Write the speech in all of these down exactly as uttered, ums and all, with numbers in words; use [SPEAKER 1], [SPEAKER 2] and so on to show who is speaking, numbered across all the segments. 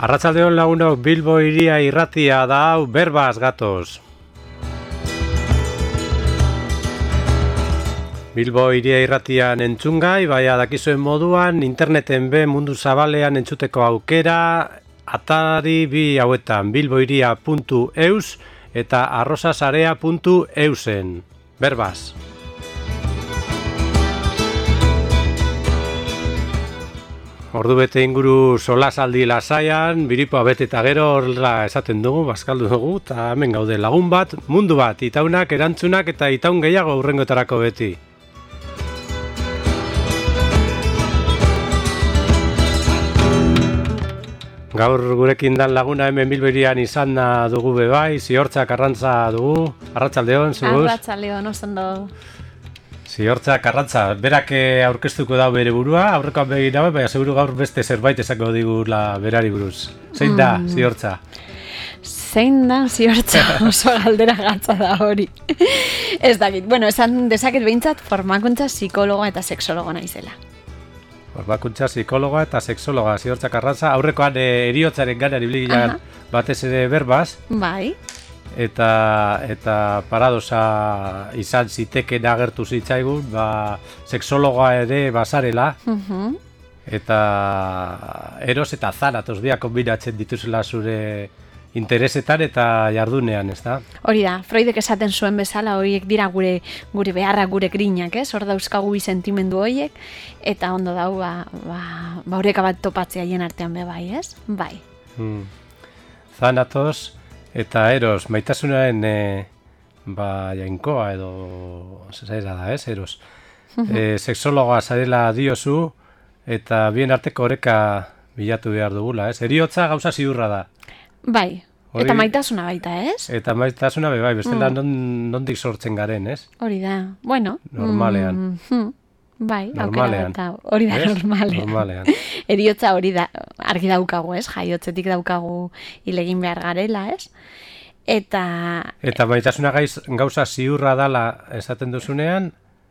[SPEAKER 1] Arratsaldeon lagunok, Bilbo hiria irratia da hau, berbaz gatoz. Bilbo hiria irratian entzungai, baina dakizuen moduan, interneten be mundu zabalean entzuteko aukera, atari bi hauetan, bilbohiria puntu eus eta arrosasarea puntu eusen. Berbaz. Ordu bete inguru solasaldi lasaian, biripoa bete eta gero horrela esaten dugu, bazkaldu dugu, eta hemen gaude lagun bat, mundu bat, itaunak, erantzunak eta itaun gehiago hurrengotarako beti. Gaur gurekin dan laguna hemen Bilboirian izan dugu bebai, Ziortzak Arrantza dugu, arratsaldeon, zuguz?
[SPEAKER 2] Arratsaldeon, oso
[SPEAKER 1] Ziortzak Arrantza, berak aurkeztuko da bere burua, aurrekoan begira, baina seguru gaur beste zerbait esako digula berari buruz. Zein da, mm. Ziortza?
[SPEAKER 2] Zein da, Ziortza, oso galdera gatza da hori. Ez dakit, bueno, esan dezaket behintzat formakuntza psikologoa eta seksologoa naizela.
[SPEAKER 1] Formakuntza psikologoa eta seksologa, Ziortzak Arrantza, aurrekoan e, eriotzaren gana ibiligian batez ere berbaz.
[SPEAKER 2] Bai.
[SPEAKER 1] Eta eta paradosa izan ziteken agertu zitzaigun, ba, seksologoa ere bazarela, uh-huh. Eta eros eta zanatos biak kombinatzen dituzela zure interesetan eta jardunean, ez da?
[SPEAKER 2] Hori da, Freudek esaten zuen bezala, horiek dira gure gure beharrak, gure grinak, ez? Hor dauzkagu bi sentimendu horiek, eta ondo dau, ba, ba, ba horreka bat topatzea hien artean be bai, ez? Bai.
[SPEAKER 1] Hmm. Zanatos eta eros, maitasunaren e, ba, jainkoa edo zaira da, ez, eros. E, seksologoa zarela diozu eta bien arteko oreka bilatu behar dugula, ez? Eriotza gauza ziurra da.
[SPEAKER 2] Bai, hori, eta maitasuna baita, ez?
[SPEAKER 1] Eta maitasuna be bai, bestela mm. non, nondik sortzen garen, ez?
[SPEAKER 2] Hori da, bueno.
[SPEAKER 1] Normalean.
[SPEAKER 2] Mm, bai,
[SPEAKER 1] normalean.
[SPEAKER 2] Aukera bat, hori da,
[SPEAKER 1] es?
[SPEAKER 2] normalean.
[SPEAKER 1] Normalean.
[SPEAKER 2] Eriotza hori da, argi daukagu, ez? Jaiotzetik daukagu hilegin behar garela, ez? Eta...
[SPEAKER 1] Eta maitasuna gaiz, gauza ziurra dala esaten duzunean,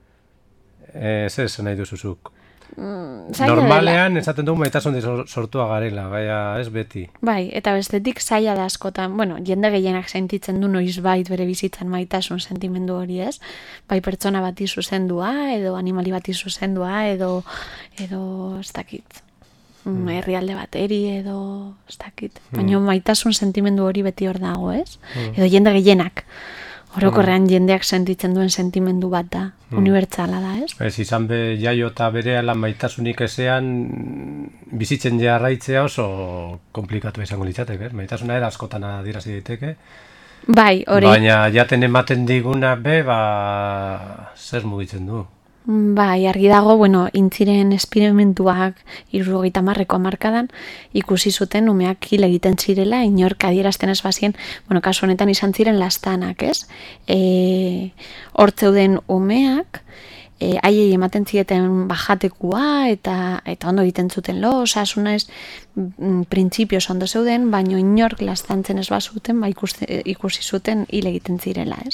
[SPEAKER 1] ez ez nahi duzuzuk.
[SPEAKER 2] Mm,
[SPEAKER 1] normalean esaten dugu maitasun sortua garela, baina ez beti.
[SPEAKER 2] Bai, eta bestetik zaila da askotan, bueno, jende gehienak sentitzen du noizbait bere bizitzan maitasun sentimendu hori, ez? Bai pertsona bati zuzendua, edo animali bati zuzendua, edo, edo ez dakit, mm. herrialde bateri, edo ez dakit. Baina mm. maitasun sentimendu hori beti hor dago, ez? Mm. Edo jende gehienak. Orokorrean jendeak sentitzen duen sentimendu bat da, mm. unibertsala da, ez? Ez
[SPEAKER 1] izan be jaio eta berehala maitasunik ezean bizitzen jarraitzea oso komplikatu izango litzateke, ez? Maitasuna era askotan adierazi daiteke.
[SPEAKER 2] Bai, hori.
[SPEAKER 1] Baina jaten ematen diguna be, ba, zer mugitzen du.
[SPEAKER 2] Bai, argi dago, bueno, intziren esperimentuak hirurogeita hamarreko hamarkadan ikusi zuten umeak hil egiten zirela, inork adierazten ez bazien, bueno, kasu honetan izan ziren lastanak, ez? E, hor zeuden umeak, e, haiei ematen zieten bajatekua eta eta ondo egiten zuten lo, osasuna ez printzipioz ondo zeuden, baino inork lastantzen ez bazuten, ba ikuste, ikusi zuten hil egiten zirela, ez?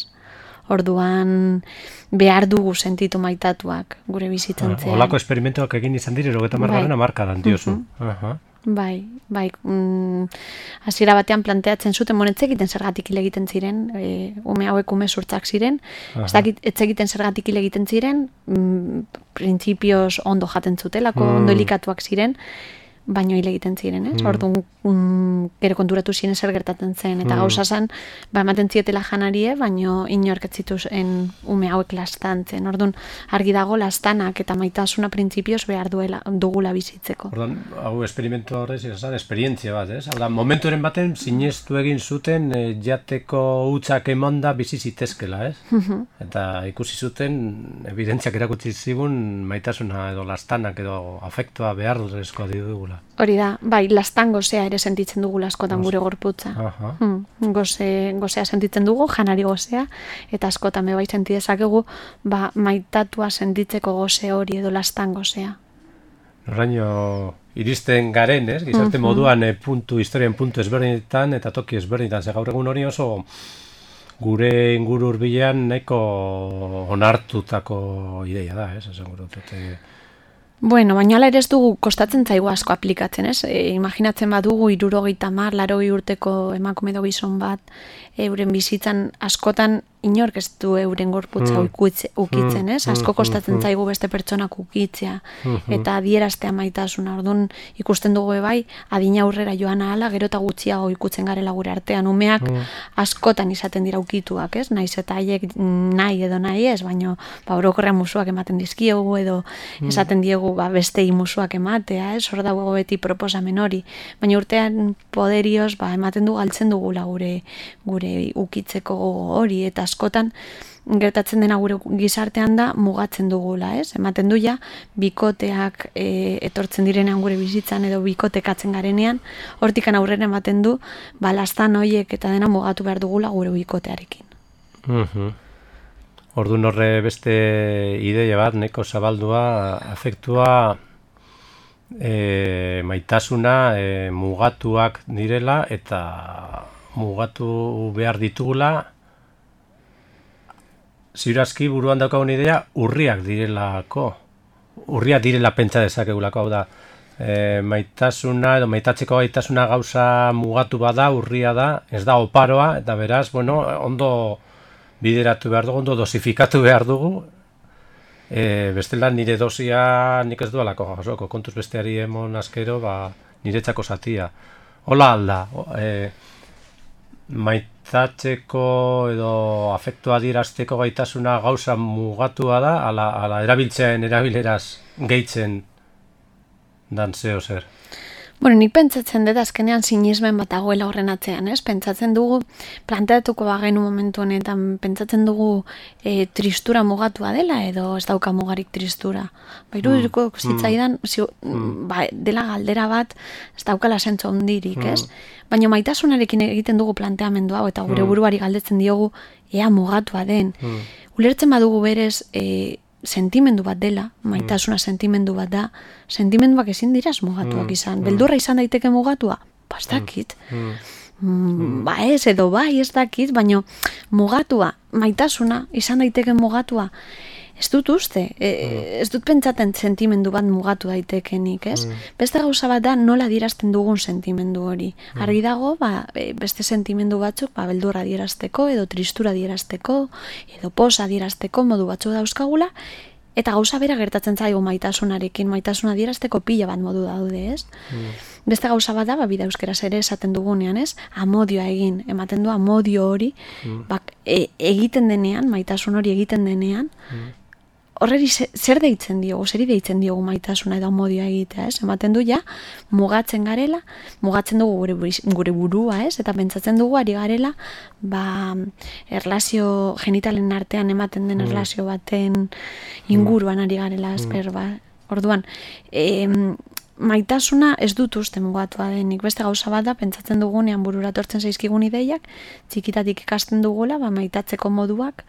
[SPEAKER 2] Orduan behar dugu sentitu maitatuak gure bizitzan zean.
[SPEAKER 1] Olako esperimentuak egin izan dire, erogeta margarren amarkadan, diozu.
[SPEAKER 2] Uh-huh. Uh-huh. Bai, bai. Mm, hasiera batean planteatzen zuten, bon, etzekiten zergatik hil egiten ziren, e, ume hauek ume surtzak ziren, uh-huh. etzekiten zergatik hil egiten ziren, mm, printzipioz ondo jaten zutelako, mm. ondo elikatuak ziren, baino hil egiten ziren, ez? Mm. Orduan, um, gero konturatu ziren zer gertatzen zen, eta mm. gauza zen, ba, ematen zietela janarie, baino inork ez zituen ume hauek lastantzen. Orduan, argi dago lastanak eta maitasuna printzipioz behar duela, dugula bizitzeko.
[SPEAKER 1] Orduan, hau esperimentu horrez, izan, esperientzia bat, ez? Hau da, momenturen baten sinestu egin zuten e, jateko hutzak emonda bizi zitezkela, ez? Mm-hmm. Eta ikusi zuten, evidentziak erakutsi zigun, maitasuna edo lastanak edo afektua behar duzko dugula.
[SPEAKER 2] Hori da, bai, lastan gozea ere sentitzen dugu askotan gure gorputza. Hmm, goze, gozea sentitzen dugu, janari gozea, eta askotan bai senti dezakegu, ba, maitatua sentitzeko goze hori edo lastan gozea.
[SPEAKER 1] Horraino, iristen garen, ez? Gizarte uh-huh. moduan e, puntu, historien puntu ezberdinetan eta toki ezberdinetan. Ze gaur egun hori oso gure inguru hurbilean nahiko onartutako ideia da, ez? Esan gure,
[SPEAKER 2] Bueno, baina hala ere ez dugu kostatzen zaigu asko aplikatzen, ez? E, imaginatzen badugu hirurogeita hamar, laurogei urteko emakume edo gizon bat euren bizitzan askotan inork ez du euren gorputza mm. ukitzen, ez? Asko kostatzen zaigu beste pertsonak ukitzea eta adieraztea maitasuna. Orduan ikusten dugu bai, adina aurrera joan ahala, gero eta gutxiago ikutzen garela gure artean. Umeak askotan izaten dira ukituak, ez? Naiz eta haiek nahi edo nahi ez, baina ba, orokorrean musuak ematen dizkiegu edo esaten diegu ba, bestei musuak ematea, ez? Hor dago beti proposamen hori. Baina urtean poderioz ba, ematen du galtzen dugula gure gure ukitzeko hori eta askotan gertatzen dena gure gizartean da mugatzen dugula, ez? Ematen du ja bikoteak e, etortzen direnean gure bizitzan edo bikotekatzen garenean, hortikan aurrera ematen du balastan hoiek eta dena mugatu behar dugula gure bikotearekin.
[SPEAKER 1] Mhm. Orduan horre beste ideia bat, neko zabaldua, afektua, e, maitasuna, e, mugatuak direla eta mugatu behar ditugula, ziurazki buruan daukagun idea, urriak direlako. Urriak direla pentsa dezakegulako, hau da. E, maitasuna edo maitatzeko gaitasuna gauza mugatu bada, urria da, ez da oparoa, eta beraz, bueno, ondo bideratu behar dugu, ondo dosifikatu behar dugu. E, bestela nire dosia nik ez dualako jasoko, kontuz besteari emon askero, ba, niretzako zatia. Hola alda, e, maitatzeko edo afektua adierazteko gaitasuna gauza mugatua da, ala, ala erabiltzean erabileraz gehitzen dan zeo zer.
[SPEAKER 2] Bueno, nik pentsatzen dut azkenean sinismen bat dagoela horren atzean, ez? Pentsatzen dugu, planteatuko bagenu momentu honetan, pentsatzen dugu e, tristura mugatua dela edo ez dauka mugarik tristura. Ba, irudirko mm, zitzaidan, mm, zi, ba, dela galdera bat ez daukala sentzu hondirik, ez? Mm. Baina maitasunarekin egiten dugu planteamendu hau eta gure buruari galdetzen diogu ea mugatua den. Mm. Ulertzen badugu berez, e, sentimendu bat dela, maitasuna mm. sentimendu bat da, sentimenduak ezin dira mugatuak izan. Mm. Beldurra izan daiteke mugatua? Ba, ez dakit. Mm. Mm, ba ez, edo bai, ez dakit, baina mugatua, maitasuna izan daiteke mugatua. Ez dut uste, e, ez dut pentsaten sentimendu bat mugatu daitekenik, ez? Mm. Beste gauza bat da nola adierazten dugun sentimendu hori. Mm. Argi dago, ba, beste sentimendu batzuk, ba, beldurra adierazteko, edo tristura adierazteko, edo posa adierazteko modu batzuk dauzkagula, eta gauza bera gertatzen zaigu maitasunarekin, maitasuna adierazteko pila bat modu daude, ez? Mm. Beste gauza bat da, ba, bida euskeraz ere esaten dugunean, ez? Amodioa egin, ematen du amodio hori, mm. bak, e, egiten denean, maitasun hori egiten denean, mm. horreri zer deitzen diogu, zeri deitzen diogu maitasuna edo amodioa egitea, ez? Ematen du ja, mugatzen garela, mugatzen dugu gure, gure burua, ez? Eta pentsatzen dugu ari garela, ba, erlazio genitalen artean ematen den mm. erlazio baten inguruan ari garela, ezper, ba. Orduan, e, maitasuna ez dut uste mugatua denik. Beste gauza bat da, pentsatzen dugunean burura tortzen zaizkigun ideiak, txikitatik ikasten dugula, ba, maitatzeko moduak,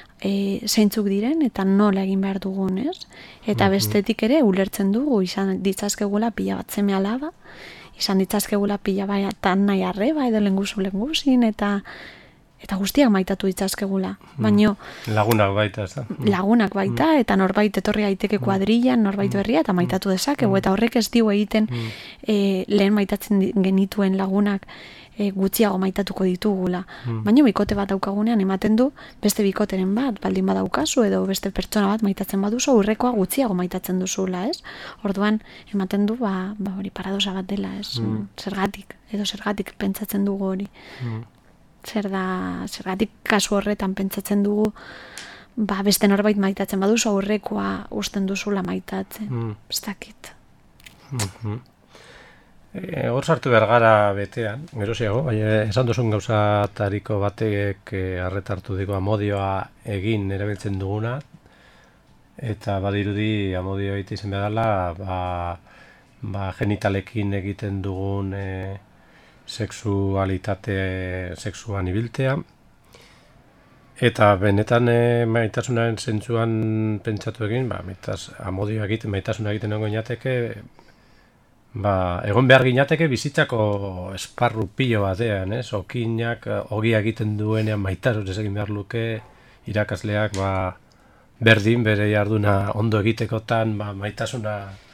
[SPEAKER 2] E, zeintzuk diren eta nola egin behar dugun, ez? Eta bestetik ere ulertzen dugu, izan ditzazkegula pila bat seme alaba, izan ditzazkegula pila bat tan nahi arreba edo lenguzu lenguzin, eta eta guztiak maitatu ditzazkegula. Baino,
[SPEAKER 1] lagunak baita, ez da?
[SPEAKER 2] Lagunak baita, eta norbait etorri daiteke kuadrillan, norbait berria, eta maitatu dezakegu, eta horrek ez dio egiten e, lehen maitatzen genituen lagunak E, gutxiago maitatuko ditugula. Mm. Baina bikote bat daukagunean ematen du beste bikoteren bat, baldin badaukazu edo beste pertsona bat maitatzen baduzu, aurrekoa gutxiago maitatzen duzula, ez? Orduan ematen du, ba, ba hori paradosa bat dela, ez? Mm. Zergatik, edo zergatik pentsatzen dugu hori. Mm. Zer da, zergatik kasu horretan pentsatzen dugu ba beste norbait maitatzen baduzu, aurrekoa usten duzula maitatzen. Mm. Ez dakit.
[SPEAKER 1] Mm-hmm. E, hor sartu behar gara betean, geroziago, baina esan duzun gauzatariko batek harretartu diko amodioa egin erabiltzen duguna, eta badirudi amodioa egite izan behar dela, ba, ba, genitalekin egiten dugun e, sexualitate sexuan ibiltea, eta benetan e, maitasunaren zentzuan pentsatu egin, ba, maitas, amodioa egiten, maitasuna egiten egon ginateke, ba, egon behar ginateke bizitzako esparru pilo batean, ez? Okinak, ogia egiten duenean maitasun ez egin behar luke, irakasleak ba, berdin bere jarduna ondo egitekotan ba, maitasuna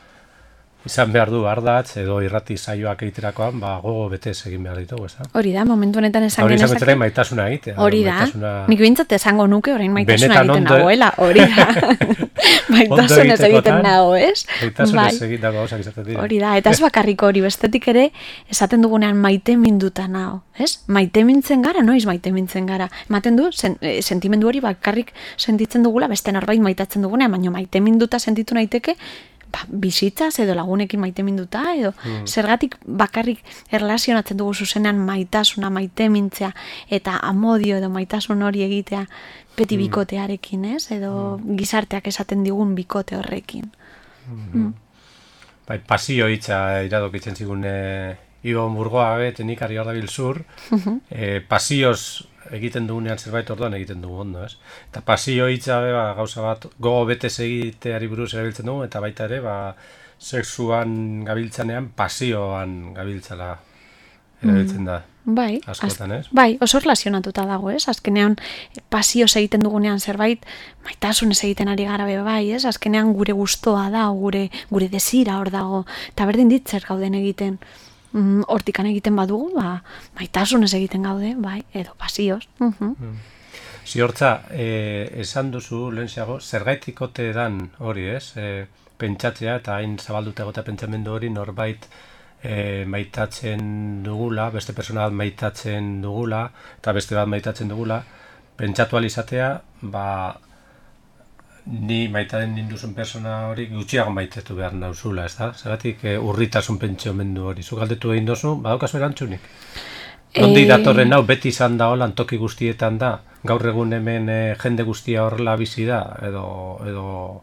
[SPEAKER 1] izan behar du ardatz edo irrati saioak egiterakoan, ba, gogo betez egin behar ditugu, ez da?
[SPEAKER 2] Hori da, momentu honetan esan
[SPEAKER 1] Hori
[SPEAKER 2] genezake.
[SPEAKER 1] izan betzera maitasuna egitea.
[SPEAKER 2] Hori da,
[SPEAKER 1] maitasuna...
[SPEAKER 2] nik bintzat esango nuke orain maitasuna
[SPEAKER 1] Benetan
[SPEAKER 2] egiten
[SPEAKER 1] ondo-
[SPEAKER 2] nagoela, hori da. Maitasunez egiten
[SPEAKER 1] egitekotan,
[SPEAKER 2] nago, ez?
[SPEAKER 1] Maitasunez egitako gauzak izaten dira.
[SPEAKER 2] Hori da, eta ez bakarrik hori, bestetik ere, esaten dugunean maite minduta nago, ez? Maite mintzen gara, noiz maite mintzen gara. Ematen du, sen, e, sentimendu hori bakarrik sentitzen dugula, beste norbait maitatzen dugunean, baina maite minduta sentitu naiteke, ba, bizitzaz edo lagunekin maite minduta, edo
[SPEAKER 1] Mm.
[SPEAKER 2] zergatik bakarrik erlazionatzen dugu zuzenean maitasuna, maite mintzea, eta amodio edo maitasun hori egitea beti bikotearekin, ez? Edo gizarteak esaten digun bikote horrekin. Mm.
[SPEAKER 1] Bai, pasio hitza iradokitzen zigun e, Ibon Burgoa betenik ari hor dabil zur, e, pasioz egiten dugunean zerbait orduan egiten dugu ondo, ez? Eta pasio hitza be, ba, gauza bat gogo betez egiteari buruz erabiltzen dugu, eta baita ere, ba, sexuan gabiltzanean pasioan gabiltzala erabiltzen da.
[SPEAKER 2] Bai,
[SPEAKER 1] Askotan,
[SPEAKER 2] az-
[SPEAKER 1] ez?
[SPEAKER 2] bai, oso relazionatuta dago, ez? Azkenean pasioz egiten dugunean zerbait, maitasunez egiten ari gara be bai, ez? Azkenean gure gustoa da, gure gure desira hor dago, eta berdin dit zer gauden egiten. Mm, hortikan egiten badugu, ba, maitasunez egiten gaude, bai, edo pasioz. Mhm.
[SPEAKER 1] Ziortza, e, esan duzu lehenxeago, zergaitik ote dan hori, ez? E, pentsatzea eta hain zabalduta egotea pentsamendu hori norbait e, maitatzen dugula, beste persona bat maitatzen dugula, eta beste bat maitatzen dugula, pentsatu ahal izatea, ba, ni maitaten ninduzun persona hori gutxiago maitetu behar nauzula, ez da? Zeratik e, urritasun pentsiomendu hori. Zuk galdetu egin dozu, badaukazu erantzunik? Nondi
[SPEAKER 2] Eh,
[SPEAKER 1] datorren hau beti izan da holan toki guztietan da? Gaur egun hemen e, jende guztia horrela bizi da? Edo... edo...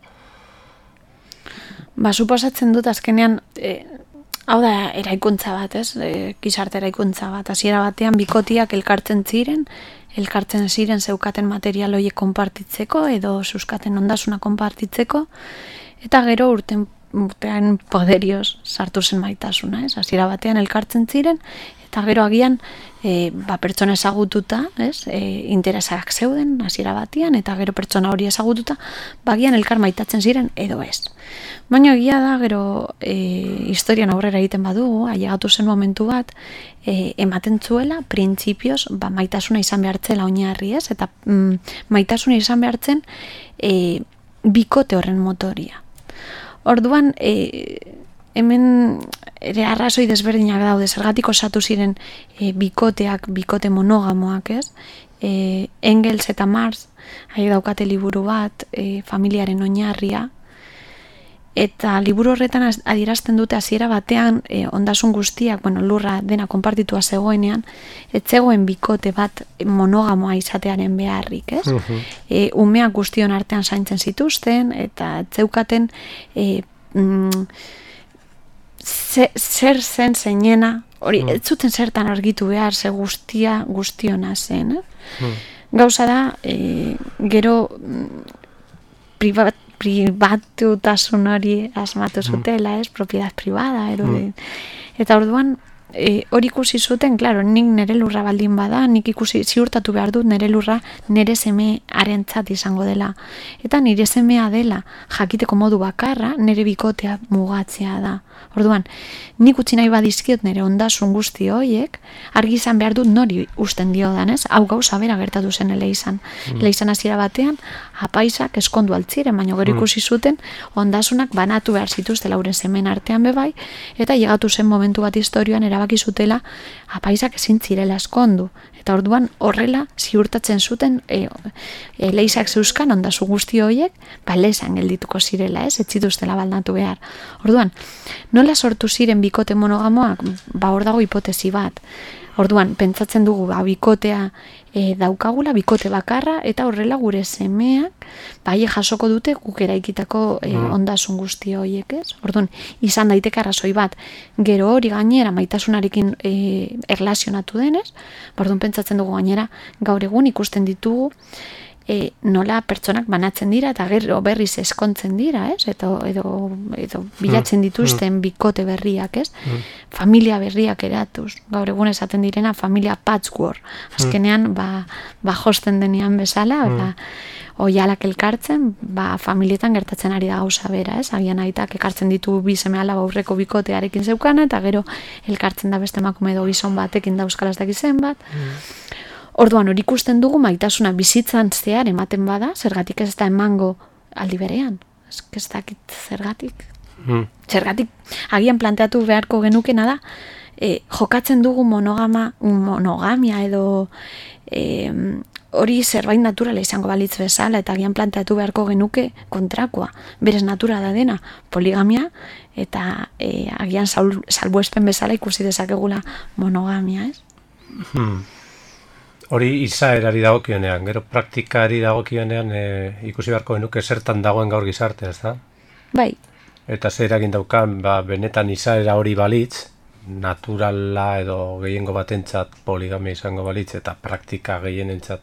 [SPEAKER 2] Ba, suposatzen dut azkenean, e, hau da eraikuntza bat, ez? E, gizarte eraikuntza bat. Hasiera batean bikotiak elkartzen ziren, elkartzen ziren zeukaten material horiek konpartitzeko edo zeuskaten ondasuna konpartitzeko, eta gero urten urtean poderioz sartu zen maitasuna, ez? Hasiera batean elkartzen ziren, eta gero agian e, ba, pertsona ezagututa, ez? E, interesak zeuden hasiera batean, eta gero pertsona hori ezagututa, bagian elkar maitatzen ziren edo ez. Baina egia da, gero e, historian aurrera egiten badugu, ailegatu zen momentu bat, e, ematen zuela, printzipioz, ba, maitasuna izan behartzela oinarri, ez? Eta mm, maitasuna izan behartzen e, bikote horren motoria. Orduan, e, hemen ere arrazoi desberdinak daude, zergatik osatu ziren e, bikoteak, bikote monogamoak, ez? E, Engels eta Marx, haiek daukate liburu bat, e, familiaren oinarria, eta liburu horretan az- adierazten dute hasiera batean e, ondasun guztiak, bueno, lurra dena konpartitua zegoenean, ez zegoen bikote bat monogamoa izatearen beharrik, ez? E, umeak guztion artean zaintzen zituzten, eta ez zeukaten e, mm, ze, zer zen zeinena, hori, ez zuten zertan argitu behar, ze guztia guztiona zen, eh? Gauza da, e, gero mm, privat, pribatutasun hori asmatu zutela, ez, propiedad privada, edo, de- eta orduan, e, hori ikusi zuten, claro, nik nere lurra baldin bada, nik ikusi ziurtatu behar dut nere lurra nere seme harentzat izango dela. Eta nire semea dela jakiteko modu bakarra nere bikotea mugatzea da. Orduan, nik utzi nahi badizkiot nere ondasun guzti horiek, argi izan behar dut nori usten diodan, ez? Hau gauza bera gertatu zen eleizan. Eleizan hasiera batean, apaisak eskondu altziren, baina gero ikusi zuten ondasunak banatu behar zituzte lauren semen artean bebai, eta llegatu zen momentu bat historioan erabaki zutela apaisak ezin zirela eskondu. Eta orduan horrela ziurtatzen zuten e, e, leizak zeuzkan ondasu guzti horiek, ba lezan geldituko zirela, ez? Ez zituztela baldatu behar. Orduan, nola sortu ziren bikote monogamoak? Ba hor dago hipotesi bat. Orduan, pentsatzen dugu ba, bikotea e, daukagula, bikote bakarra, eta horrela gure semeak, bai jasoko dute guk eraikitako e, ondasun guzti horiek, ez? Orduan, izan daiteke arrazoi bat, gero hori gainera maitasunarekin e, erlazionatu denez, orduan pentsatzen dugu gainera gaur egun ikusten ditugu e, nola pertsonak banatzen dira eta gero berriz eskontzen dira, ez? Edo, edo, edo bilatzen dituzten bikote berriak, ez? Familia berriak eratuz. Gaur egun esaten direna familia patchwork. Azkenean, ba, ba josten denean bezala, ba, oialak elkartzen, ba, familietan gertatzen ari da gauza bera, ez? Agian aitak ekartzen ditu bi seme alaba aurreko bikotearekin zeukana, eta gero elkartzen da beste emakume edo gizon batekin da euskaraz dakizen bat. Orduan, hori ikusten dugu maitasuna bizitzan zehar ematen bada, zergatik ez da emango aldi berean. Ez, ez dakit zergatik. Mm. Zergatik, agian planteatu beharko genukena da, e, jokatzen dugu monogama, monogamia edo e, hori zerbait naturala izango balitz bezala, eta agian planteatu beharko genuke kontrakoa. Berez natura da dena, poligamia, eta e, agian salbuespen bezala ikusi dezakegula monogamia, ez?
[SPEAKER 1] Hmm. Hori izaerari dagokionean, gero praktikari dagokionean e, ikusi beharko genuke zertan dagoen gaur gizartea, ez da?
[SPEAKER 2] Bai.
[SPEAKER 1] Eta zer eragin daukan, ba, benetan izaera hori balitz, naturala edo gehiengo batentzat poligamia izango balitz, eta praktika gehienentzat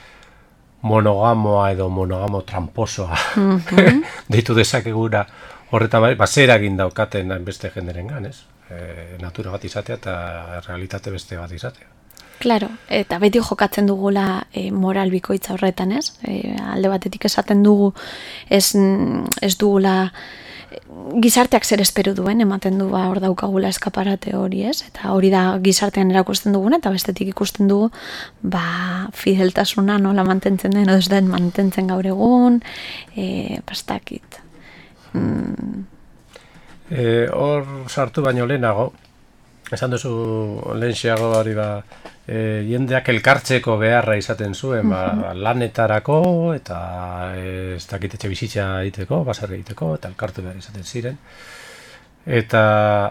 [SPEAKER 1] monogamoa edo monogamo tramposoa mm-hmm. deitu dezakegura horretan bai, ba, zer eragin daukaten beste jenderengan, ez? E, natura bat izatea eta realitate beste bat izatea.
[SPEAKER 2] Claro, eta beti jokatzen dugula e, moral bikoitza horretan, ez? E, alde batetik esaten dugu ez, ez dugula gizarteak zer espero duen, ematen du ba, hor daukagula eskaparate hori, ez? Eta hori da gizartean erakusten duguna, eta bestetik ikusten dugu ba, fideltasuna nola mantentzen den, edo ez den mantentzen gaur egun, e, pastakit. Mm.
[SPEAKER 1] E, hor sartu baino lehenago, esan duzu lehenxeago hori ba, e, jendeak elkartzeko beharra izaten zuen ba, lanetarako eta e, ez dakit etxe bizitza egiteko, basarri egiteko eta elkartu behar izaten ziren. Eta,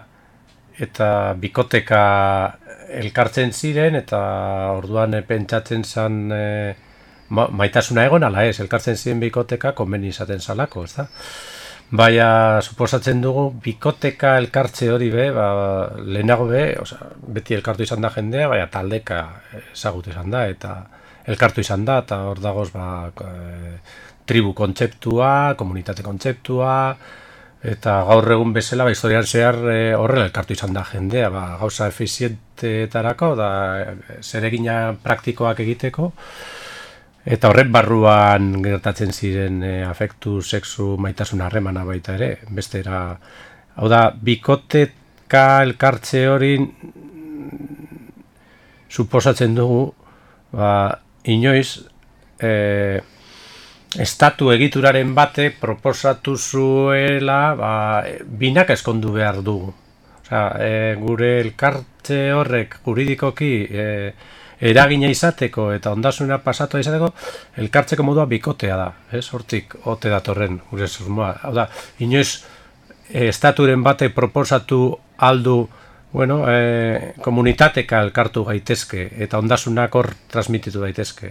[SPEAKER 1] eta bikoteka elkartzen ziren eta orduan e, pentsatzen zen e, ma, maitasuna egon ala ez, elkartzen ziren bikoteka konbeni izaten zalako, ez da? Baina, suposatzen dugu, bikoteka elkartze hori be, ba, lehenago be, oza, beti elkartu izan da jendea, baina taldeka ezagut izan da, eta elkartu izan da, eta hor dagoz, ba, e, tribu kontzeptua, komunitate kontzeptua, eta gaur egun bezala, ba, historian zehar e, horrela elkartu izan da jendea, ba, gauza efizientetarako, da, zeregina praktikoak egiteko, eta horren barruan gertatzen ziren e, afektu, sexu, maitasun harremana baita ere, bestera, hau da, bikoteka elkartze hori suposatzen dugu, ba, inoiz, e, estatu egituraren bate proposatu zuela, ba, binak eskondu behar dugu. Osea, e, gure elkartze horrek juridikoki, e, eragina izateko eta ondasuna pasatu izateko, elkartzeko modua bikotea da, ez? Hortik ote datorren gure susmoa. Hau da, inoiz e, estaturen bate proposatu aldu, bueno, e, komunitateka elkartu gaitezke eta ondasunak hor transmititu gaitezke.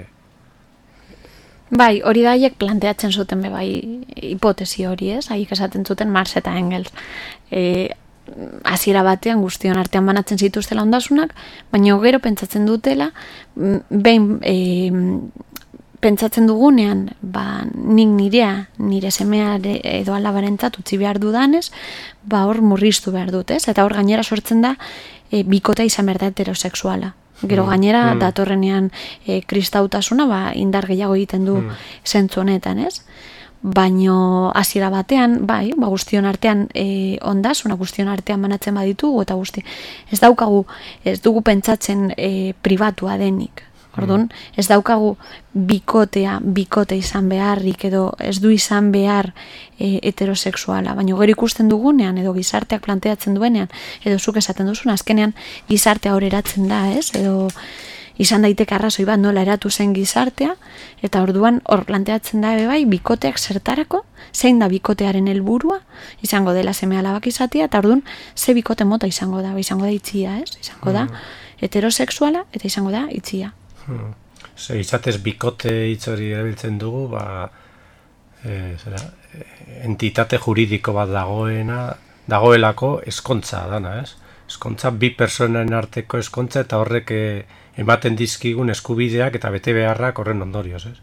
[SPEAKER 2] Bai, hori da haiek planteatzen zuten be bai hipotesi hori, ez? Haiek esaten zuten Marx eta Engels. E, hasiera batean guztion artean banatzen zituztela ondasunak, baina gero pentsatzen dutela, behin e, pentsatzen dugunean, ba, nik nirea, nire semea edo alabarentzat utzi behar dudanez, ba hor murriztu behar dut, ez? Eta hor gainera sortzen da, e, bikotea izan behar da heterosexuala. Gero gainera mm. datorrenean e, kristautasuna, ba, indar gehiago egiten du mm. zentzu honetan, ez? Baino hasiera batean, bai, ba guztion artean e, ondasuna guztion artean banatzen baditugu eta guzti. Ez daukagu, ez dugu pentsatzen e, pribatua denik. Orduan, ez daukagu bikotea, bikote izan beharrik edo ez du izan behar e, heterosexuala, baina gero ikusten dugunean edo gizarteak planteatzen duenean edo zuk esaten duzun azkenean gizartea hor eratzen da, ez? Edo izan daiteke arrazoi bat nola eratu zen gizartea, eta orduan hor planteatzen da ebe bai, bikoteak zertarako, zein da bikotearen helburua, izango dela seme alabak izatea, eta orduan ze bikote mota izango da, izango da itzia, ez? Izango da heterosexuala, eta izango da itzia.
[SPEAKER 1] Hmm. Ze izatez bikote hitz hori erabiltzen dugu, ba, e, zera, entitate juridiko bat dagoena, dagoelako eskontza dana, ez? Eskontza bi personen arteko eskontza eta horrek ematen dizkigun eskubideak eta bete beharrak horren ondorioz, ez?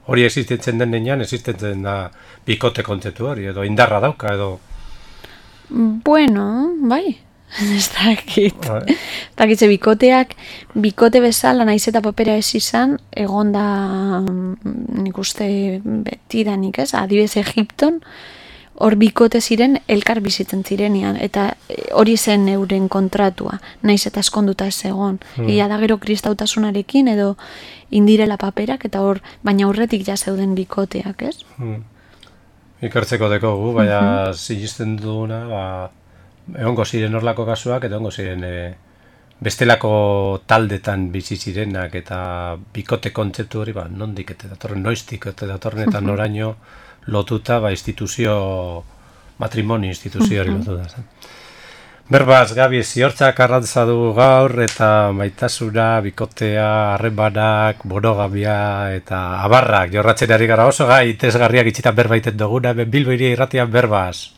[SPEAKER 1] hori existitzen den nenean, existitzen da bikote kontzeptu hori, edo indarra dauka, edo...
[SPEAKER 2] Bueno, bai, ez dakit. Dakitze bikoteak, bikote bezala naiz eta papera ez izan, egon da, nik uste betidanik ez, adibidez Egipton, hor bikote ziren elkar bizitzen zirenean, eta hori zen euren kontratua, naiz eta eskonduta ez egon. Hmm. Ia da gero kristautasunarekin edo indirela paperak, eta hor, baina aurretik ja zeuden bikoteak, ez?
[SPEAKER 1] Hmm. Ikertzeko dekogu, baina mm-hmm. Zilisten duguna, ba, egongo ziren horlako kasuak, eta egongo ziren e, bestelako taldetan bizi zirenak, eta bikote kontzeptu hori, ba, nondik, eta datorren noiztik, eta datorren eta noraino, lotuta, ba, instituzio, matrimonio instituzio hori lotuta. Zen. Berbaz, Gabi, ziortzak arrantza du gaur, eta maitasuna, bikotea, harremanak, monogabia, eta abarrak, jorratzen ari gara oso gai, tesgarriak itxitan berbaiten duguna, hemen Bilbo Hiria Irratian Berbaz.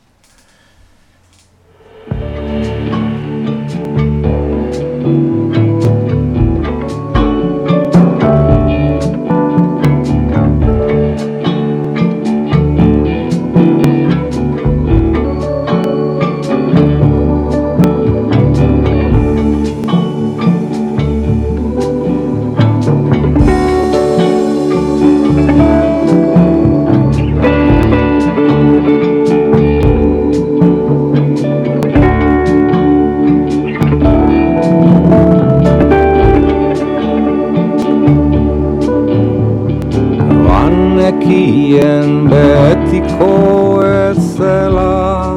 [SPEAKER 3] Nekien betiko ez zela,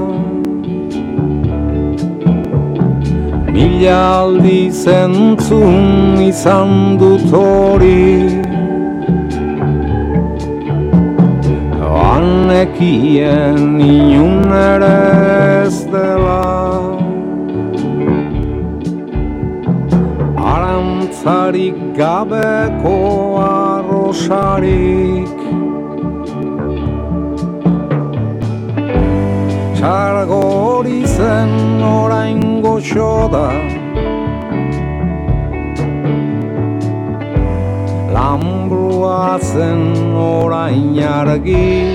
[SPEAKER 3] mila aldiz entzun izan dut hori, nekien inun ere ez dela, arantzarik gabeko arrosarik, txargori zen orain goxo da, lambrua zen orain argi,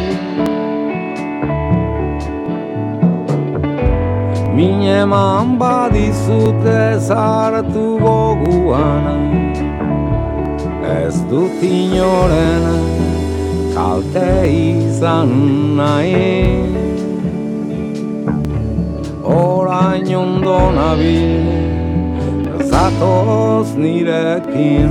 [SPEAKER 3] mineman badizute zartu goguan, ez dut inoren kalte izan nahi. Orain ondo nabil, zatoz nirekin.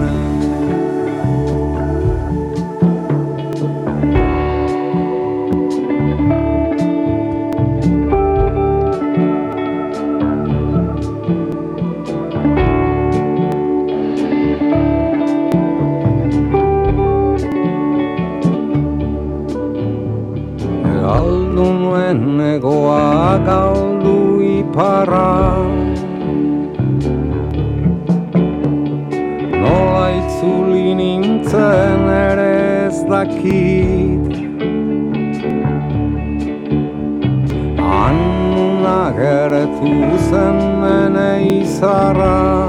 [SPEAKER 3] Galdu nuen egoa galdu iparra, nola itzuli nintzen ere ez dakit, annuna gertu zen nene izarra,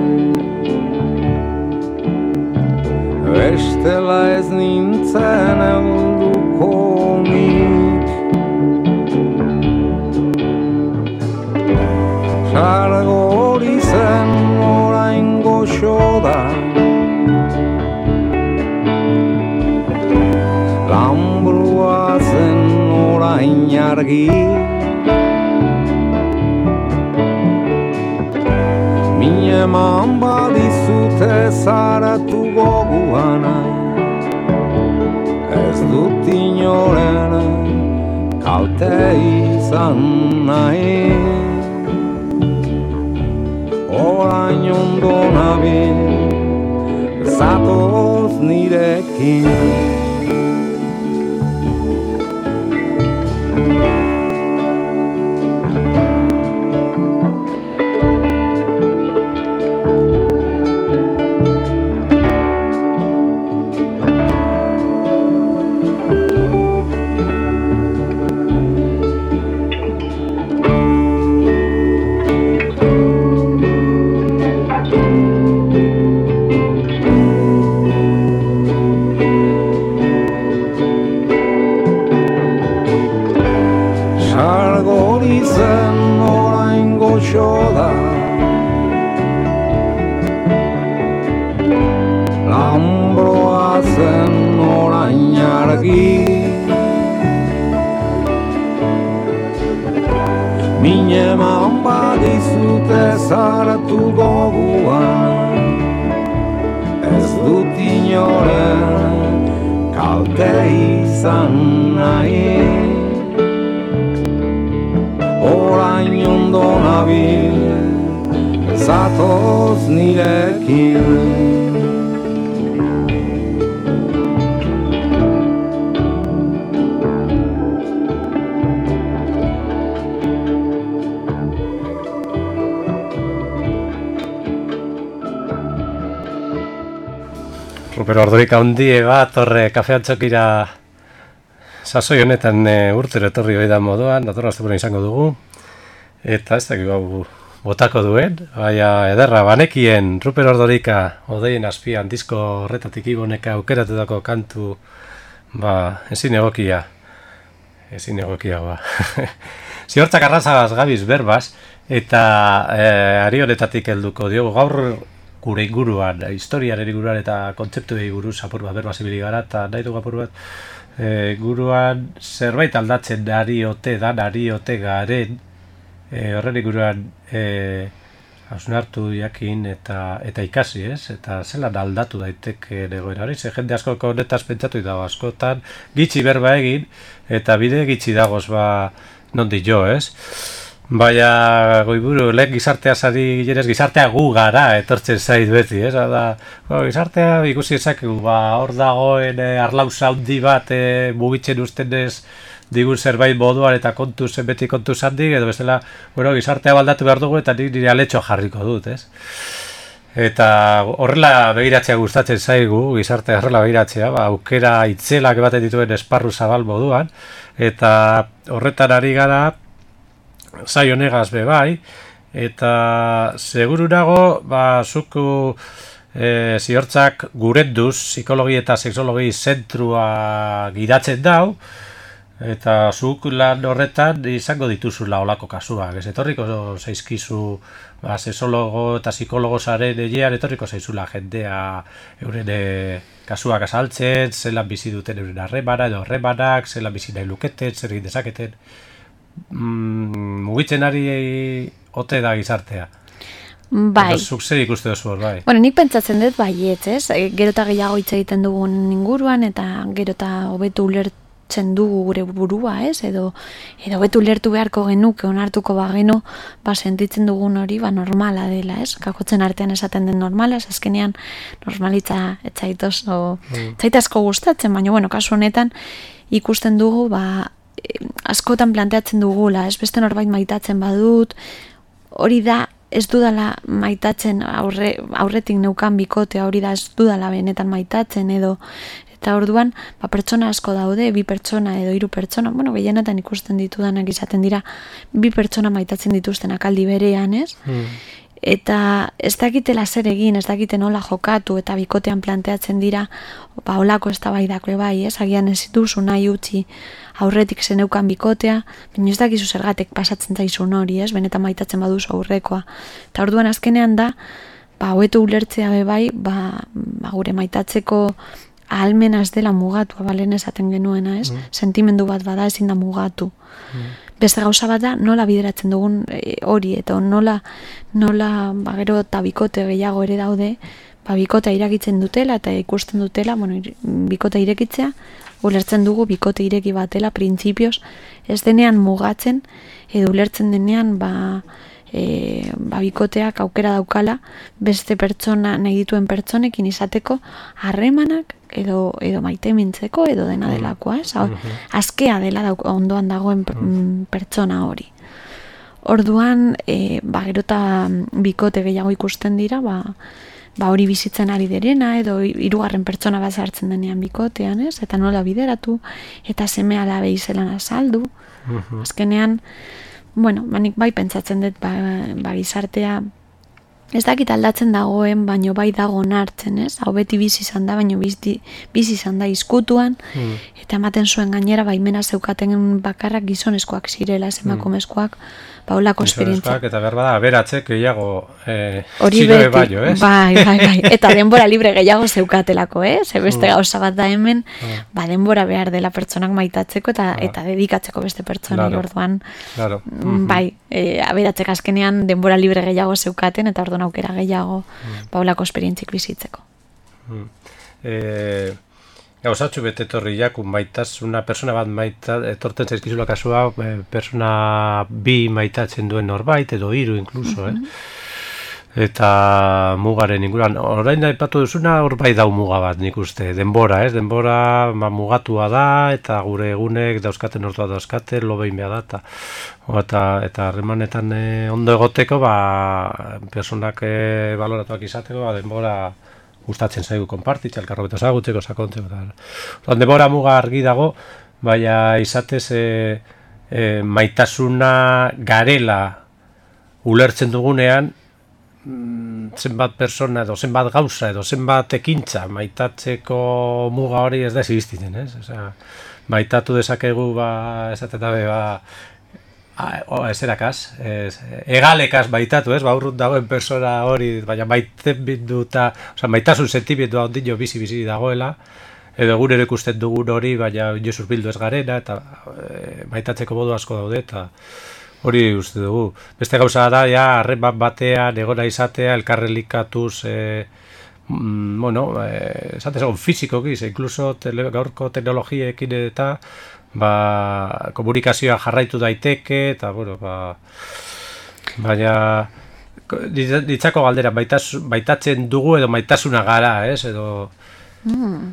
[SPEAKER 3] bestela ez nintzen helduko nik. Txargori zen orain goxo da, lambrua zen orain argi, mineman badizute zaratu goguana, ez dut inoren kalte izan nahi. Orain ondo nabil, zatoz nirekin. Desartu goguan ez dut inoren kalte izan nahi. Orain ondo nabil zatoz nirekin.
[SPEAKER 1] Ruper Ordorika hundie bat horre kafeantzokira sasoi honetan e, urtero etorri hori da moduan, datorra asteburuan izango dugu. Eta ez dakik hau botako duen, baina ederra banekien Ruper Ordorika odeien azpian disko horretatik iboneka aukeratutako kantu ba, ezin egokia. Ezin egokia ba. Ziortzak arrazagaz gabiz berbaz, eta e, ari honetatik helduko diogu gaur gure inguruan, historiaren inguruan eta kontzeptuei buruz apur bat berbaz ibili gara, eta nahi dugu apur bat e, inguruan zerbait aldatzen ari ote dan, ari ote garen, e, horren inguruan e, hausnartu jakin eta eta ikasi, ez? Eta zelan aldatu daiteke egoera hori, ze jende askoko honetaz pentsatu dago askotan, gitxi berba egin, eta bide gitxi dagoz ba nondi jo, ez? Baina, goiburu, lehen gizartea zari gilenez, gizartea gu gara etortzen zait beti, ez? Da, go, gizartea ikusi ezakegu, ba, hor dagoen e, arlauza handi bat e, mugitzen ustenez digun zerbait moduan eta kontu zen beti kontu zandik, edo bestela, bueno, gizartea baldatu behar dugu eta nire aletxo jarriko dut, ez? Eta horrela begiratzea gustatzen zaigu, gizartea horrela begiratzea, ba, aukera itzelak baten dituen esparru zabal moduan, eta horretan ari gara, zai honegaz be bai, eta seguru nago, ba, zuku e, ziortzak gurenduz, psikologi eta sexologi zentrua gidatzen dau, eta zuk lan horretan izango dituzula olako kasuak, ez etorriko zaizkizu ba, sexologo eta psikologo zaren egean etorriko zaizula jendea euren e, kasuak azaltzen, zelan bizi duten euren harremana edo harremanak, zelan bizi nahi luketen, zer egin dezaketen. Mm, mugitzen ari ote da gizartea.
[SPEAKER 2] Bai.
[SPEAKER 1] Zuk zer ikuste duzu hor, bai.
[SPEAKER 2] Bueno, nik pentsatzen dut baietz, ez? Gero eta gehiago hitz egiten dugun inguruan eta gero eta hobetu ulertzen dugu gure burua, ez? Edo edo hobetu ulertu beharko genuke onartuko bagenu, ba sentitzen dugun hori ba normala dela, ez? Kakotzen artean esaten den normala, ez azkenean normalitza etzait oso mm. etzait asko gustatzen, baina bueno, kasu honetan ikusten dugu ba askotan planteatzen dugula, ez beste norbait maitatzen badut, hori da ez dudala maitatzen aurre, aurretik neukan bikotea, hori da ez dudala benetan maitatzen edo, eta orduan ba, pertsona asko daude, bi pertsona edo hiru pertsona, bueno, gehienetan ikusten ditudanak izaten dira, bi pertsona maitatzen dituztenak aldi berean, ez? Hmm. Eta ez dakitela zer egin, ez dakite nola jokatu eta bikotean planteatzen dira ba holako eztabaidako bai, ez? Agian ez dituzu nahi utzi aurretik zeneukan bikotea, baina ez dakizu zergatik pasatzen zaizun hori, ez? Benetan maitatzen baduzu aurrekoa. Eta orduan azkenean da, ba hobeto ulertzea be bai, ba, ba gure maitatzeko ahalmena ez dela mugatu, balen esaten genuena, ez? Mm. Sentimendu bat bada ezin da mugatu. Mm. Beste gauza bat da, nola bideratzen dugun e, hori, eta nola, nola ba, gero eta bikote gehiago ere daude, ba, bikotea irakitzen dutela eta ikusten dutela, bueno, bikote irekitzea, ulertzen dugu bikote ireki batela, printzipioz, ez denean mugatzen, edo ulertzen denean, ba, e, ba, bikoteak aukera daukala, beste pertsona, nahi dituen pertsonekin izateko, harremanak, edo edo maite mintzeko edo dena delakoa, ez? Mm-hmm. Askea dela dauk, ondoan dagoen mm. pertsona hori. Orduan, e, ba, gero eta bikote gehiago ikusten dira, ba, ba hori bizitzen ari derena, edo hirugarren pertsona bat sartzen denean bikotean, ez? Eta nola bideratu, eta seme alabe izelan azaldu. Mm-hmm. Azkenean, bueno, manik bai pentsatzen dut, ba, ba gizartea, Ez dakit aldatzen dagoen, baino bai dago onartzen, ez? Hau beti bizi izan da, baino bizi, bizi izan da izkutuan, mm. eta ematen zuen gainera baimena zeukaten bakarrak gizonezkoak zirela, ez emakumezkoak, baulako esperientzia.
[SPEAKER 1] Eta behar bada, aberatzek gehiago eh, ziroe baino, ez?
[SPEAKER 2] Bai, bai, bai. Eta denbora libre gehiago zeukatelako, ez? Ze beste mm. gauza bat da hemen, mm. ba denbora behar dela pertsonak maitatzeko eta, ah. eta dedikatzeko beste pertsonei, claro. Orduan.
[SPEAKER 1] Claro.
[SPEAKER 2] Mm-hmm. Bai, e, aberatzek azkenean denbora libre gehiago zeukaten, eta orduan aukera gehiago mm. baulako esperientzik bizitzeko.
[SPEAKER 1] Mm. Eh, gauzatxu bete etorri jakun maitasuna, persona bat maita, etorten zaizkizula kasua, eh, persona bi maitatzen duen norbait, edo hiru inkluso, mm-hmm. eh? Eta mugaren inguruan, orain da ipatu duzuna, hor bai dau muga bat, nik uste, denbora, ez? Denbora ma, mugatua da, eta gure egunek dauzkaten ortua dauzkate, lo behin behar da, eta eta eta harremanetan eh, ondo egoteko, ba, personak eh, baloratuak izateko, ba, denbora gustatzen zaigu konpartitza, elkarrobeto zagutzeko, sakontzeko, eta denbora muga argi dago, baina izatez e, e, maitasuna garela ulertzen dugunean, zenbat persona edo zenbat gauza edo zenbat ekintza maitatzeko muga hori ez da existitzen, ez? Osea, maitatu dezakegu ba esateta be ba o eserakaz, ez, egalekaz maitatu, ez? Ba urrut dagoen persona hori, baina maiten binduta, osea, maitasun sentimendu handio bizi-bizi dagoela, edo gure ere ikusten dugun hori, baina Jesús bildu ez garena, eta e, maitatzeko modu asko daude, eta hori uste dugu. Beste gauza da, ja, harreman batean, egona izatea, elkarrelikatuz, e, mm, bueno, e, esatez egon fizikoki, incluso tele, gaurko teknologiekin eta ba, komunikazioa jarraitu daiteke, eta, bueno, ba, baina ditzako galdera, maitas, maitatzen dugu edo maitasuna gara, ez, edo...
[SPEAKER 2] Mm.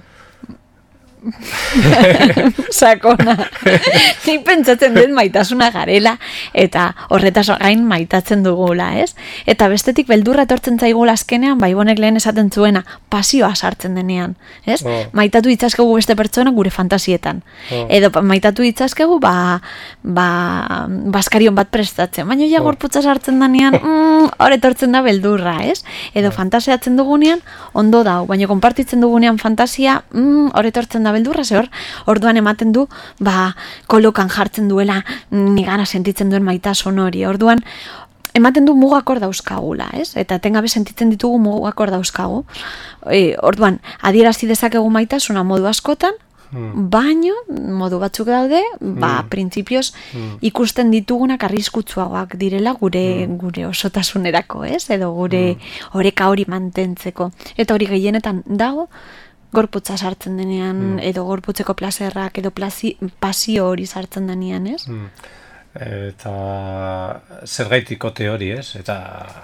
[SPEAKER 2] Sakona. Ni pentsatzen den maitasuna garela eta horretaz gain maitatzen dugula, ez? Eta bestetik beldurra etortzen zaigula azkenean, bai bonek lehen esaten zuena, pasioa sartzen denean, ez? Oh. Maitatu ditzakegu beste pertsona gure fantasietan. Oh. Edo maitatu ditzakegu ba ba baskarion bat prestatzen, baina ja gorputza sartzen denean, mm, hor etortzen da beldurra, ez? Edo oh. fantasiatzen dugunean ondo dau, baina konpartitzen dugunean fantasia, mm, hor etortzen da beldurra, ze hor, orduan ematen du, ba, kolokan jartzen duela, nigana sentitzen duen maitasun hori, orduan, ematen du mugak hor dauzkagula, ez? Eta tengabe sentitzen ditugu mugak hor dauzkagu. E, orduan, adierazi dezakegu maitasuna modu askotan, hmm. baino, modu batzuk daude, ba, hmm. printzipioz, hmm. ikusten ditugunak arriskutsuagoak direla gure hmm. gure osotasunerako, ez? Edo gure hmm. oreka hori mantentzeko. Eta hori gehienetan dago, gorputza sartzen denean, mm. edo gorputzeko plazerrak, edo plazi, pasio hori sartzen denean, ez?
[SPEAKER 1] Mm. Eta zergaitiko teori, ez? Eta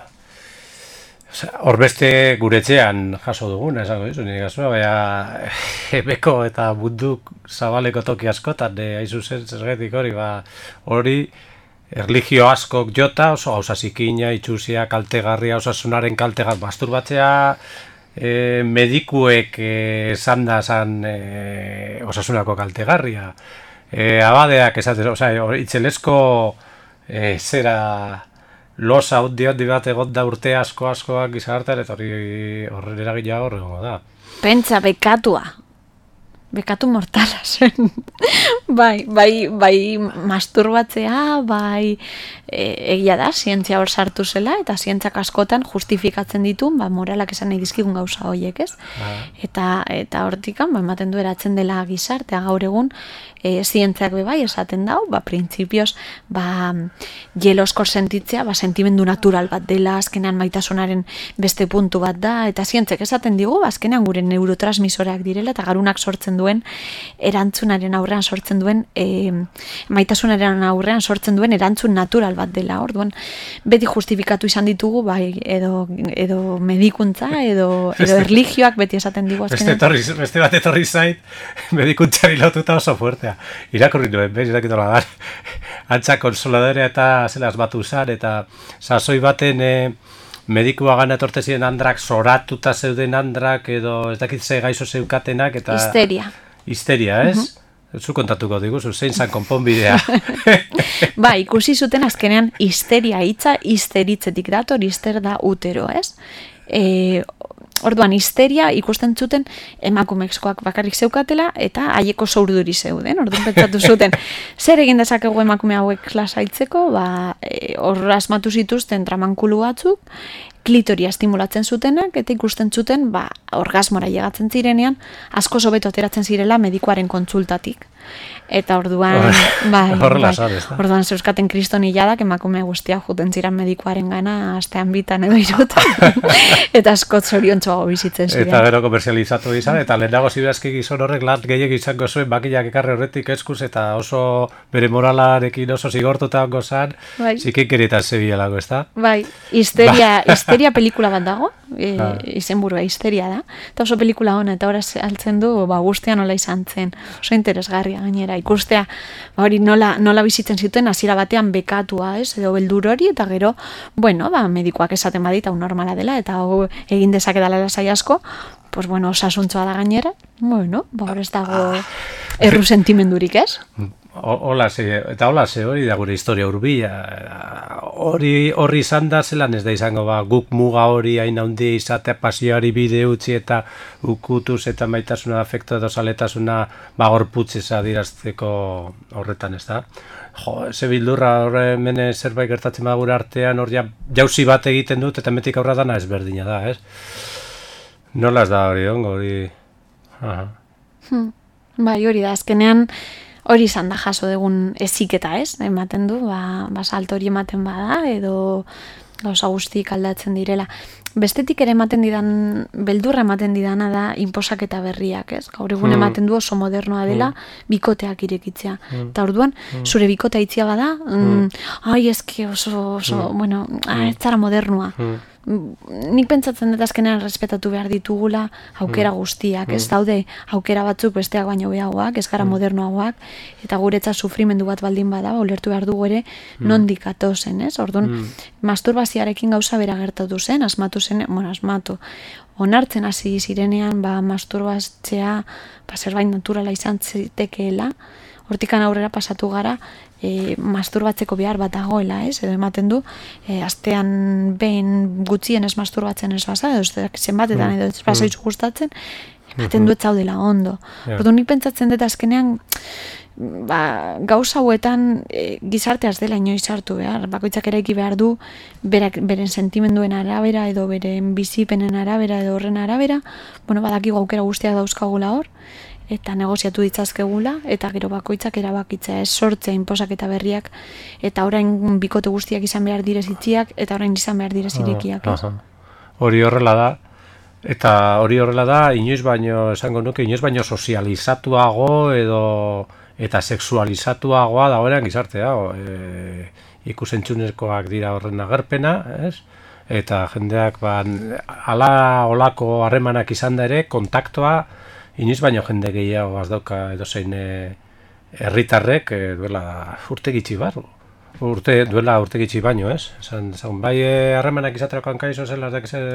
[SPEAKER 1] hor beste guretzean jaso duguna, esango dizu, nire gasua, baina ebeko eta mundu zabaleko toki askotan, e, haizu zen zergaitik hori, ba, hori erlijio askok jota, oso gauza zikina, itxusia, kaltegarria, osasunaren kaltegarria, masturbatzea, E, medikuek esan da zan e, osasunako kaltegarria, e, abadeak esaten, oza, itzelesko e, zera losa hundi handi bat egon da urte asko askoak izartan, eta hori horren eragina horrengo da.
[SPEAKER 2] Pentsa, bekatua. Bekatu mortala zen. bai, bai, bai masturbatzea, bai e, egia da, zientzia hor sartu zela, eta zientzak askotan justifikatzen ditu, ba, moralak esan nahi dizkigun gauza horiek, ez? Ah. Eta, eta hortikan, ba, ematen du eratzen dela gizartea gaur egun, e, zientziak be bai esaten dau, ba, printzipioz, ba, jeloskor sentitzea, ba, sentimendu natural bat dela, azkenean maitasunaren beste puntu bat da, eta zientzek esaten digu, ba, azkenean gure neurotransmisoreak direla, eta garunak sortzen duen erantzunaren aurrean sortzen duen e, maitasunaren aurrean sortzen duen erantzun natural bat dela. Orduan beti justifikatu izan ditugu, bai, edo edo medikuntza edo edo erlijioak beti esaten digu azkenean.
[SPEAKER 1] Beste etorri, beste bat etorri zait medikuntzari lotuta oso fuertea. Irakurri nuen, bez, irakitola da. Antza konsoladarea eta zela asmatu zan, eta sasoi baten e, medikua gana etorte ziren andrak, zoratuta zeuden andrak, edo ez dakit ze gaizo zeukatenak, eta...
[SPEAKER 2] Histeria.
[SPEAKER 1] Histeria, ez? Uh-huh. zu kontatuko diguzu, zein zan konponbidea.
[SPEAKER 2] Ba, ikusi zuten azkenean histeria hitza, histeritzetik dator, hister da utero, ez? E, orduan, histeria ikusten zuten emakumezkoak bakarrik zeukatela eta haieko zaurduri zeuden. Orduan pentsatu zuten, zer egin dezakegu emakume hauek lasaitzeko, ba, e, hor asmatu zituzten tramankulu batzuk, klitoria estimulatzen zutenak, eta ikusten zuten, ba, orgasmora llegatzen zirenean, asko hobeto ateratzen zirela medikuaren kontsultatik. Eta orduan, bai,
[SPEAKER 1] horrela
[SPEAKER 2] bai,
[SPEAKER 1] sabes, da?
[SPEAKER 2] Orduan zeuzkaten kriston hiladak emakume guztia juten ziren medikuaren gana, astean bitan edo irutan, eta asko zoriontsuago bizitzen ziren.
[SPEAKER 1] Eta gero komerzializatu izan, eta lehenago zibeazki gizon horrek lan gehiago izango zuen bakilak ekarri horretik eskuz, eta oso bere moralarekin oso zigortuta gozan,
[SPEAKER 2] Bai.
[SPEAKER 1] zikinkeritan zebielako, ez da?
[SPEAKER 2] Bai, histeria, histeria pelikula bat dago, e,
[SPEAKER 1] Ah.
[SPEAKER 2] izenburua histeria da, eta oso pelikula hona, eta horaz altzen du, ba, guztia nola izan zen, oso interesgarria gainera, ikustea, ba, hori nola, nola bizitzen zituen, hasiera batean bekatua, ez, edo beldur hori, eta gero, bueno, ba, medikoak esaten badita, hau normala dela, eta hau egin dezake dela lasai asko, pues bueno, osasuntzoa da gainera, bueno, ba, hor ez dago erru sentimendurik, ez?
[SPEAKER 1] Hola, ze, eta hola, ze hori da gure historia hurbila. Hori horri izan da, zelan ez da izango, ba, guk muga hori hain handi izatea pasioari bide utzi eta ukutuz eta maitasuna, afektu edo zaletasuna, ba, gorputzez adirazteko horretan, ez da? Jo, ze bildurra horre mene zerbait gertatzen da gure artean, hor ja, jauzi bat egiten dut, eta metik aurra dana ezberdina da, ez? Nola ez da hori ongo, hori... Aha.
[SPEAKER 2] Hmm. Bai, hori da, azkenean hori izan da jaso dugun eziketa, ez? Ematen du, ba, ba salto hori ematen bada, edo gauza guztik aldatzen direla. Bestetik ere ematen didan, beldurra ematen didana da inposaketa berriak, ez? Gaur egun
[SPEAKER 1] Hmm.
[SPEAKER 2] ematen du oso modernoa dela bikoteak irekitzea.
[SPEAKER 1] Hmm.
[SPEAKER 2] Eta orduan, zure bikotea itzia bada, mm, ai, eske oso, oso,
[SPEAKER 1] Hmm.
[SPEAKER 2] bueno, ah, ez zara modernoa.
[SPEAKER 1] Hmm.
[SPEAKER 2] Nik pentsatzen dut azkenean respetatu behar ditugula aukera guztiak, ez daude aukera batzuk besteak baino behagoak, ez gara modernoagoak, eta guretzat sufrimendu bat baldin bada, ulertu behar dugu ere nondik atozen, ez? Orduan, masturbazioarekin gauza bera gertatu zen, asmatu zen, bueno, asmatu, onartzen hasi zirenean, ba, masturbatzea, ba, zerbait naturala izan zitekeela, hortikan aurrera pasatu gara, e, masturbatzeko behar bat dagoela, ez? Edo ematen du, e, astean behin gutxienez masturbatzen ez baza, edo zenbatetan edo ez bazoitzu gustatzen, ematen du ez zaudela ondo.
[SPEAKER 1] Ja.
[SPEAKER 2] Orduan nik pentsatzen dut azkenean, ba, gauza hauetan e, gizartea ez dela inoiz hartu behar, bakoitzak eraiki behar du berak, beren sentimenduen arabera edo beren bizipenen arabera edo horren arabera, bueno, badakigu aukera guztiak dauzkagula hor, eta negoziatu ditzazkegula, eta gero bakoitzak erabakitzea, ez sortzea inposaketa berriak, eta orain bikote guztiak izan behar direz itxiak, eta orain izan behar direz irekiak, ez?
[SPEAKER 1] Aha. Hori horrela da, eta hori horrela da, inoiz baino, esango nuke, inoiz baino sozializatuago edo eta sexualizatuagoa da horrean gizartea, e, ikusentzunezkoak dira horren agerpena, ez? Eta jendeak, ba, ala olako harremanak izan da ere, kontaktoa, inoiz baino jende gehiago azdauka edo zein herritarrek e, duela urte gitxi bar, urte, duela urte gitxi baino, ez? Esan, esan, bai harremanak izaterakoan kaizo zela,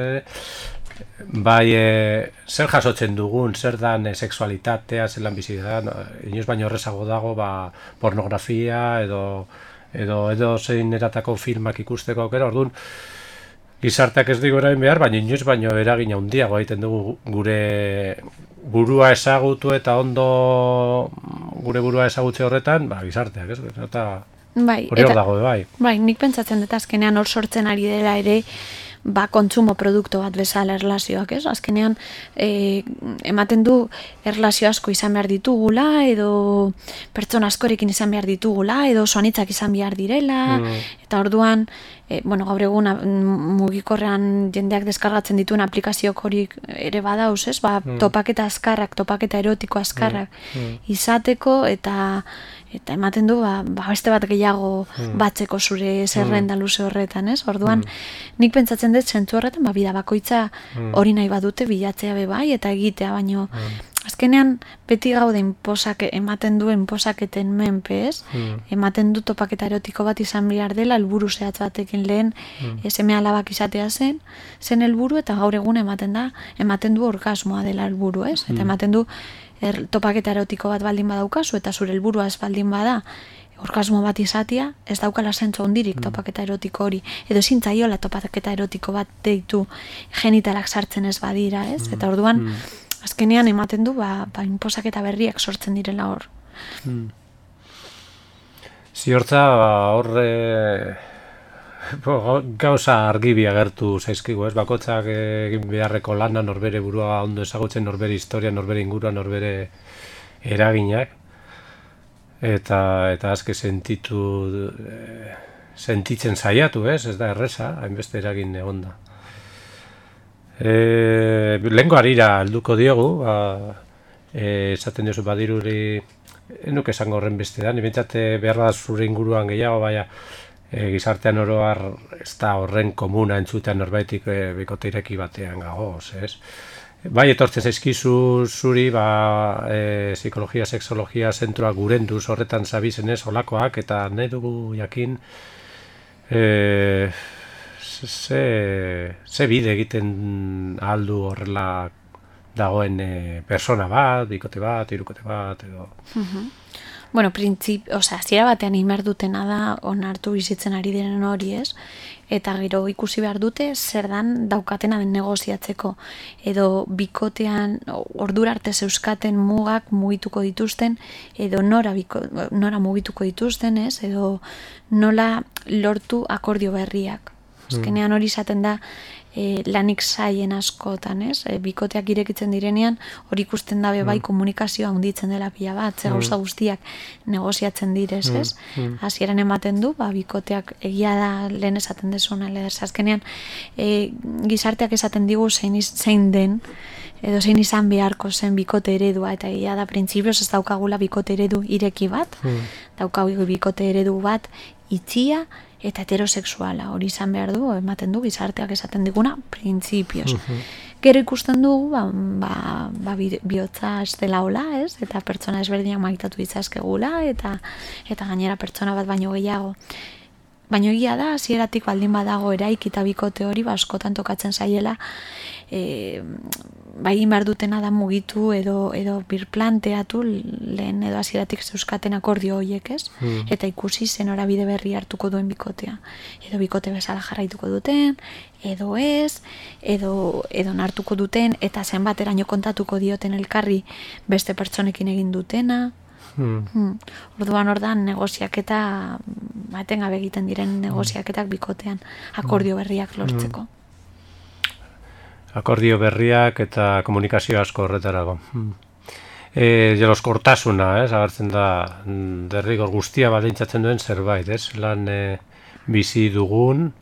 [SPEAKER 1] bai e, zer jasotzen dugun, zer dan e, sexualitatea, zelan bizi da, no, inoiz baino horrezago dago, ba, pornografia edo, edo, edo zein eratako filmak ikusteko aukera, orduan, gizarteak ez digu erain behar, baina inoiz baino eragina handiago egiten dugu gure burua ezagutu eta ondo gure burua ezagutze horretan, ba, gizarteak, ez? Eta
[SPEAKER 2] bai,
[SPEAKER 1] hori hor
[SPEAKER 2] eta-
[SPEAKER 1] dago, bai.
[SPEAKER 2] Bai, nik pentsatzen dut azkenean hor sortzen ari dela ere ba, kontsumo produktu bat bezala erlazioak, ez? Azkenean e, ematen du erlazio asko izan behar ditugula, edo pertsona askorekin izan behar ditugula, edo oso anitzak izan behar direla, eta orduan, e, bueno, gaur egun a- mugikorrean jendeak deskargatzen dituen aplikazioak horik ere badauz, ez? Ba, topaketa azkarrak, topaketa erotiko azkarrak izateko, eta eta ematen du, ba, ba beste bat gehiago batzeko zure zerrenda luze horretan, ez? Orduan, nik pentsatzen dut zentzu horretan, ba, bida bakoitza hori nahi badute bilatzea be bai, eta egitea, baino azkenean beti gaude inposak, ematen du inposaketen menpe, ez? Mm. Ematen du topaketa erotiko bat izan behar dela, helburu zehatz batekin lehen mm. seme alabak izatea zen, zen helburu eta gaur egun ematen da, ematen du orgasmoa dela helburu, ez? Eta ematen du er, topaketa erotiko bat baldin badaukazu eta zure helburua ez baldin bada, orgasmo bat izatea, ez daukala zentzu ondirik mm. topaketa erotiko hori. Edo ezin zaiola topaketa erotiko bat deitu genitalak sartzen ez badira, ez? Mm. Eta orduan, mm. azkenean ematen du, ba, ba inposaketa berriak sortzen direla hor.
[SPEAKER 1] Mm. Ziortza, horre gauza argibi agertu zaizkigu, ez? Bakotzak egin beharreko lana, norbere burua ondo ezagutzen, norbere historia, norbere ingurua, norbere eraginak. Eta, eta azke sentitu, e, sentitzen saiatu, ez? Ez da erreza, hainbeste eragin egon da. E, lehenko harira alduko diogu, ba, e, esaten diozu badiruri, enuk esango horren beste da, nibentzate behar da zure inguruan gehiago, baina e, gizartean oroar ez da horren komuna entzutean norbaitik e, bikote ireki batean gagoz, ez? Bai, etortzen zaizkizu zuri, ba, e, psikologia, sexologia zentroak gurenduz horretan zabizenez olakoak, eta nahi dugu jakin e, ze, ze bide egiten aldu horrela dagoen e, persona bat, bikote bat, hirukote bat, edo...
[SPEAKER 2] Uh-huh. Bueno, printzip, osea, zira batean imar dutena da onartu bizitzen ari diren hori, ez? Eta gero ikusi behar dute zer dan daukatena den negoziatzeko. Edo bikotean ordura arte zeuzkaten mugak mugituko dituzten, edo nora, biko, nora mugituko dituzten, ez? Edo nola lortu akordio berriak. Azkenean hori izaten da e, lanik zaien askotan, ez? E, bikoteak irekitzen direnean, hori ikusten dabe bai komunikazioa hunditzen dela pila bat, ze gauza guztiak negoziatzen direz, ez? Hasieran ematen du, ba, bikoteak egia da lehen esaten desuna, lehers. Azkenean e, gizarteak esaten digu zein, zein den, edo zein izan beharko zen bikote eredua, eta egia da printzipioz ez daukagula bikote eredu ireki bat, mm. daukagu bikote eredu bat itxia, eta heterosexuala, hori izan behar du, ematen du, gizarteak esaten diguna, printzipioz. Uh-huh. Gero ikusten dugu, ba, ba, ba bihotza ez dela hola, ez? Eta pertsona ezberdinak maitatu ditzazkegula, eta eta gainera pertsona bat baino gehiago. Baino egia da, hasieratik baldin badago eraikita bikote hori, ba, askotan tokatzen zaiela, e, bai behar dutena da mugitu edo edo birplanteatu lehen edo hasieratik zeuzkaten akordio horiek, ez? Mm. Eta ikusi zen norabide berri hartuko duen bikotea. Edo bikote bezala jarraituko duten, edo ez, edo edo nartuko duten eta zenbateraino kontatuko dioten elkarri beste pertsonekin egin dutena. Hmm. Hmm. Orduan ordan negoziaketa etengabe egiten diren negoziaketak bikotean akordio berriak lortzeko.
[SPEAKER 1] Hmm. Akordio berriak eta komunikazio asko horretarago. Hmm. E, jeloskortasuna, ez, agertzen da derrigor guztia baldintzatzen duen zerbait, ez? Lan e, bizi dugun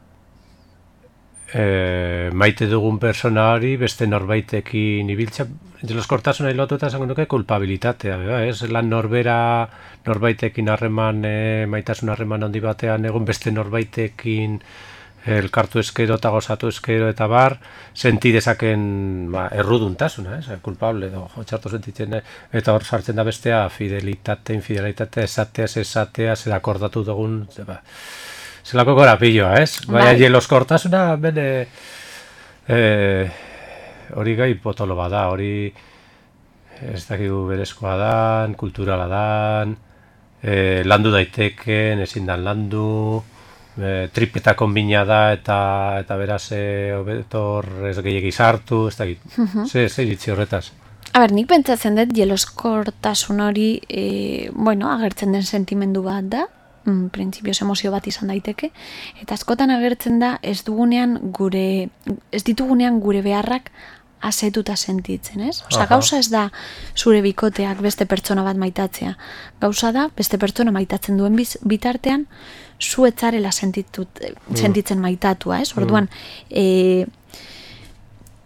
[SPEAKER 1] e, maite dugun persona hori beste norbaitekin ibiltza. Jeloskortasuna hilotuta esango nuke kulpabilitatea, ez? Lan norbera norbaitekin harreman, e, maitasun harreman handi batean egon beste norbaitekin elkartu eskero eta gozatu eskero eta bar, senti dezaken ba, erruduntasuna, ez? Kulpable edo txarto sentitzen, eta hor sartzen da bestea fidelitate, infidelitate, esatea, esatea, zer akordatu dugun, ba, zelako korapilloa, ez? Baina jeloskortasuna bene e, hori gai potolo bada, hori ez dakigu berezkoa dan, kulturala dan, e, landu daiteken, ezin dan landu, e, tripeta konbina da eta eta beraz e, obetor ez gehiagi sartu, ez dakit, uh-huh. ze, ze ditzi horretaz.
[SPEAKER 2] A ber, nik pentsatzen dut jeloskortasun hori, e, bueno, agertzen den sentimendu bat da, mm, printzipioz emozio bat izan daiteke, eta askotan agertzen da ez dugunean gure, ez ditugunean gure beharrak asetuta sentitzen, ez? Osa, gauza ez da zure bikoteak beste pertsona bat maitatzea. Gauza da, beste pertsona maitatzen duen biz, bitartean, zu etzarela sentitut, sentitzen maitatua, ez? Orduan, e,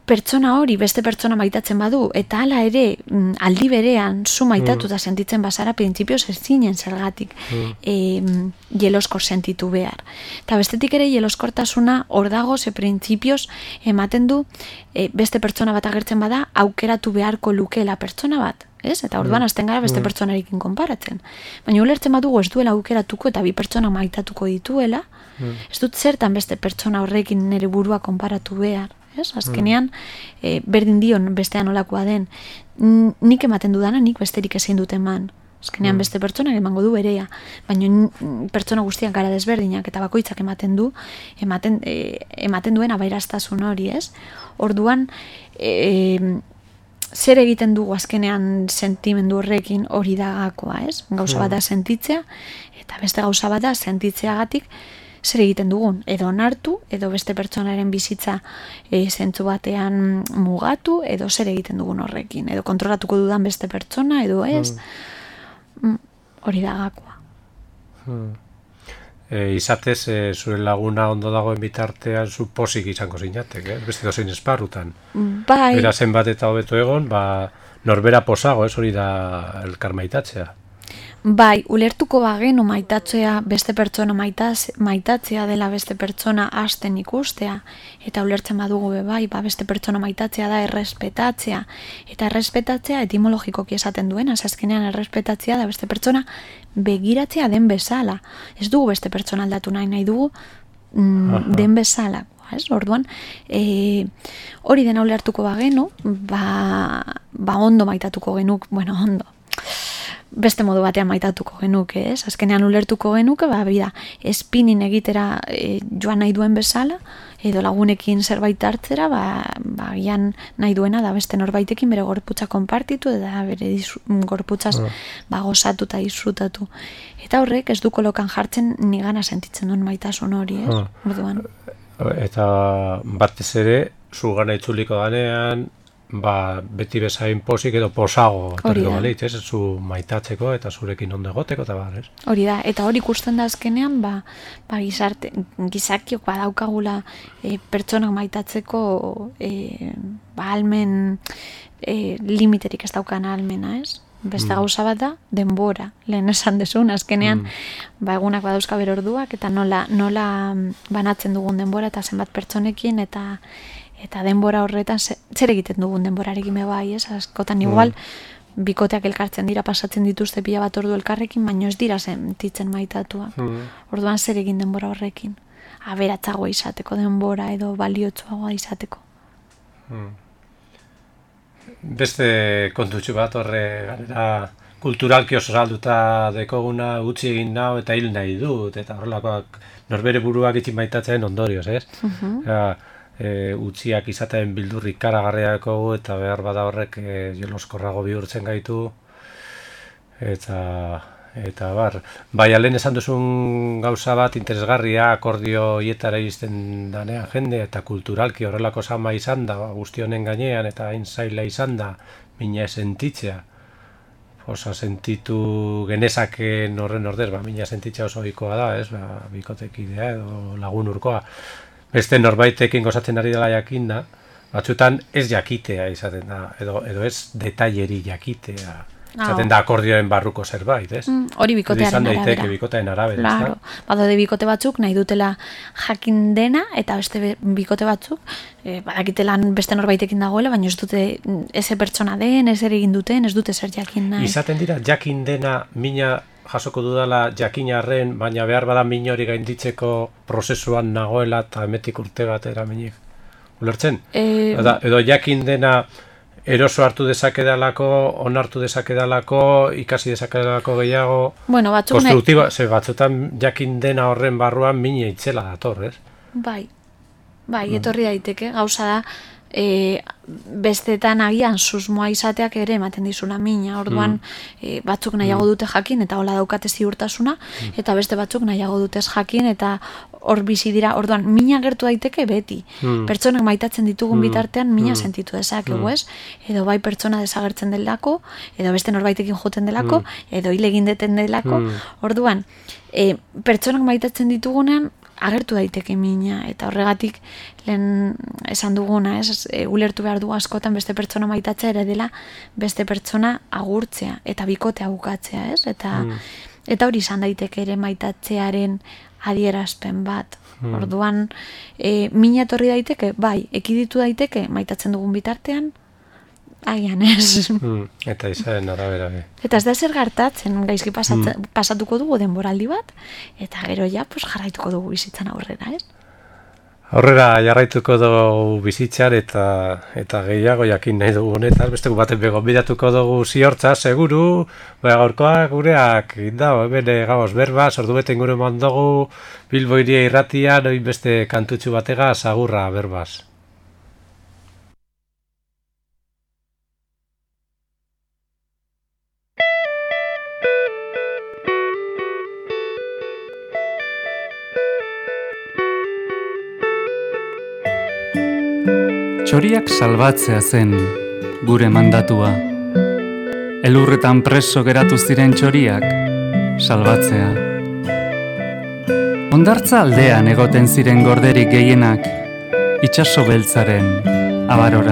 [SPEAKER 2] pertsona hori beste pertsona maitatzen badu, eta hala ere mm, aldi berean zu maitatuta mm. sentitzen bazara, printzipioz ez zinen zergatik mm. e, jeloskor sentitu behar. Eta bestetik ere jeloskortasuna hor dago, ze printzipioz ematen du e, beste pertsona bat agertzen bada, aukeratu beharko lukeela pertsona bat. Ez? Eta orduan hasten gara beste pertsonarekin konparatzen. Baina ulertzen badugu ez duela aukeratuko eta bi pertsona maitatuko dituela, mm. ez dut zertan beste pertsona horrekin nire burua konparatu behar. Ez? Azkenean, mm. e, berdin dion bestean olakoa den, nik ematen dudana, nik besterik ezin dut eman. Azkenean mm. beste pertsonak emango du berea, baina pertsona guztiak gara desberdinak eta bakoitzak ematen du, ematen, e, ematen duen abairaztasun hori, ez? Orduan, e, zer egiten dugu azkenean sentimendu horrekin hori da gakoa, ez? Gauza bat da sentitzea, eta beste gauza bat da sentitzeagatik zer egiten dugun, edo onartu, edo beste pertsonaren bizitza e, zentzu batean mugatu, edo zer egiten dugun horrekin, edo kontrolatuko dudan beste pertsona, edo ez, hmm. hori da gakoa.
[SPEAKER 1] Hmm. E, izatez, e, zure laguna ondo dagoen bitartean zu posik izango zinatek, eh? Beste dozein esparrutan.
[SPEAKER 2] Bai.
[SPEAKER 1] Bera zenbat eta hobeto egon, ba, norbera posago, ez hori da elkar maitatzea.
[SPEAKER 2] Bai, ulertuko bagenu maitatzea beste pertsona maitaz, maitatzea dela beste pertsona hasten ikustea, eta ulertzen badugu be bai, ba beste pertsona maitatzea da errespetatzea, eta errespetatzea etimologikoki esaten duena, azkenean errespetatzea da beste pertsona begiratzea den bezala. Ez dugu beste pertsona aldatu nahi, nahi dugu mm, den bezala. Ez? Orduan, e, hori dena ulertuko bagenu, ba, ba ondo maitatuko genuk, bueno, ondo. Beste modu batean maitatuko genuke, ez? Azkenean ulertuko genuke, ba, bida, espinin egitera e, joan nahi duen bezala, edo lagunekin zerbait hartzera, ba, ba, gian nahi duena da beste norbaitekin bere gorputza konpartitu, eta bere disu, gorputzaz uh. ba, gozatu eta disfrutatu. Eta horrek ez du kolokan jartzen nigana sentitzen duen maitasun hori, ez? Uh. Orduan.
[SPEAKER 1] Eta batez ere, zugana itzuliko danean, ba, beti bezain posik edo posago aterko balit, ez? Zu maitatzeko eta zurekin ondo egoteko eta bar, ez?
[SPEAKER 2] Hori da, eta hori ikusten da azkenean, ba, ba gizarte, gizakiok badaukagula e, pertsonak maitatzeko e, ba, almen e, limiterik ez daukan almena, ez? Beste mm. gauza bat da, denbora, lehen esan desun, azkenean, mm. ba, egunak badauzka bere orduak, eta nola, nola banatzen dugun denbora, eta zenbat pertsonekin, eta eta denbora horretan, zer egiten dugun denborarekin be bai, ez? Askotan igual, mm. bikoteak elkartzen dira, pasatzen dituzte pila bat ordu elkarrekin, baino ez dira sentitzen maitatuak. Mm. Orduan zer egin denbora horrekin? Aberatzagoa izateko denbora, edo baliotsuagoa izateko.
[SPEAKER 1] Mm. Beste kontutxu bat horre gara kulturalki oso salduta dekoguna utzi egin nau eta hil nahi dut, eta horrelakoak norbere buruak itxin maitatzen ondorioz, ez? Uh-huh. Ja, e, utziak izaten bildurrik karagarriako eta behar bada horrek e, jeloskorrago bihurtzen gaitu, eta eta bar, bai alen esan duzun gauza bat interesgarria akordio hietara izten danean jende eta kulturalki horrelako sama izan da, guzti honen gainean eta hain zaila izan da, mina sentitzea. Osa sentitu genezaken horren ordez, ba, mina sentitzea oso ohikoa da, ez, ba, bikotekidea edo lagun urkoa. Beste norbaitekin gozatzen ari dela jakin da, batzutan ez jakitea izaten da, edo, edo ez detaileri jakitea. Zaten da akordioen barruko zerbait, ez?
[SPEAKER 2] Mm, hori bikotearen arabera. Izan daiteke
[SPEAKER 1] bikotearen arabera,
[SPEAKER 2] claro. Ez da? Badaude bikote batzuk nahi dutela jakin dena, eta beste bikote batzuk e, badakitelan beste norbaitekin dagoela, baina ez dute eze pertsona den, ez ere egin duten, ez dute zer jakin nahi.
[SPEAKER 1] Izaten dira jakin dena mina jasoko dudala jakinarren, baina behar bada min hori gainditzeko prozesuan nagoela eta emetik urte bat eraminik. Ulertzen? E... Edo, edo jakin dena eroso hartu dezakedalako, onartu dezakedalako, ikasi dezakedalako gehiago,
[SPEAKER 2] bueno, batzuk
[SPEAKER 1] konstruktiba, ze batzutan jakin dena horren barruan mine itzela dator, ez?
[SPEAKER 2] Bai, bai, etorri daiteke, gauza da, e, bestetan agian susmoa izateak ere ematen dizula mina, orduan mm. e, batzuk nahiago dute jakin eta hola daukate ziurtasuna, mm. eta beste batzuk nahiago dutez jakin eta hor bizi dira, orduan mina gertu daiteke beti. Mm. Pertsonak maitatzen ditugun mm. bitartean mina mm. sentitu dezakegu, mm. ez? Edo bai pertsona desagertzen delako, edo beste norbaitekin joten delako, mm. edo hile egin deten delako. Mm. Orduan, e, pertsonak maitatzen ditugunean agertu daiteke mina, eta horregatik lehen esan duguna, ez, e, ulertu behar du askotan beste pertsona maitatzea ere dela beste pertsona agurtzea eta bikotea bukatzea, ez? Eta mm. eta hori izan daiteke ere maitatzearen adierazpen bat. Mm. Orduan, e, mina etorri daiteke, bai, ekiditu daiteke maitatzen dugun bitartean, agian ez.
[SPEAKER 1] Mm. Eta izaren arabera.
[SPEAKER 2] Eta ez da zer gertatzen, gaizki pasatzen, mm. pasatuko dugu denboraldi bat, eta gero ja, pues, jarraituko dugu bizitzan aurrera, ez?
[SPEAKER 1] Aurrera jarraituko dugu bizitzan eta eta gehiago jakin nahi dugu honetaz, beste baten begon bidatuko dugu ziortza, seguru, baina gaurkoak gureak indao, hemen gauz berbaz, ordu bete inguru eman dugu, Bilbo Hiria Irratian, oin beste kantutxu batega, agurra berbaz.
[SPEAKER 4] Txoriak salbatzea zen gure mandatua. Elurretan preso geratu ziren txoriak salbatzea. Hondartza aldean egoten ziren gorderik gehienak itsaso beltzaren abarora.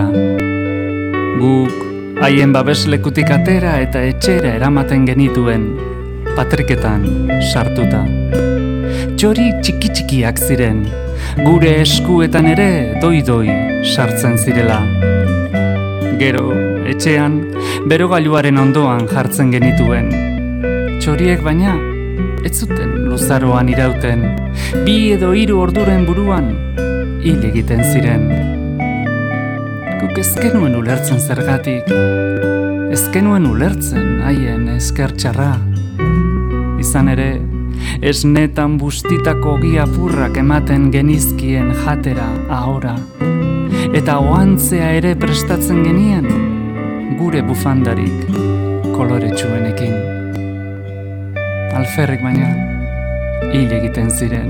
[SPEAKER 4] Guk haien babeslekutik atera eta etxera eramaten genituen patriketan sartuta. Txori txiki-txikiak ziren, gure eskuetan ere doi-doi sartzen zirela. Gero, etxean, berogailuaren ondoan jartzen genituen. Txoriek baina, ez zuten luzaroan irauten, bi edo hiru orduren buruan hil egiten ziren. Guk ez genuen ulertzen zergatik, ez genuen ulertzen haien eskertxarra. Izan ere, esnetan bustitako giapurrak ematen genizkien jatera ahora, eta oantzea ere prestatzen genien gure bufandarik koloretsuenekin. Alferrik baina hil egiten ziren.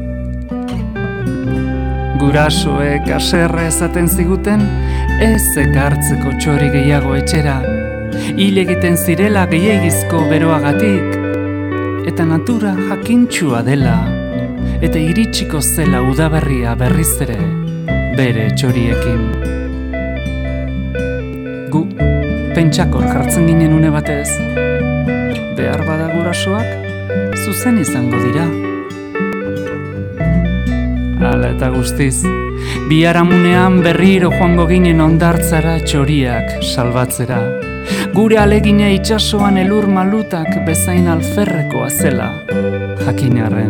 [SPEAKER 4] Gurasoek haserre esaten ziguten ez ekartzeko txori gehiago etxera, hil egiten zirela gehiagizko beroagatik, eta natura jakintxua dela, eta iritsiko zela udaberria berriz ere bere txoriekin. Gu pentsakor jartzen ginen une batez, behar bada gurasoak zuzen izango dira. Hala eta guztiz, biharamunean berriro joango ginen hondartzara txoriak salbatzera. Gure alegina itsasoan elur malutak bezain alferrekoa zela jakinarren.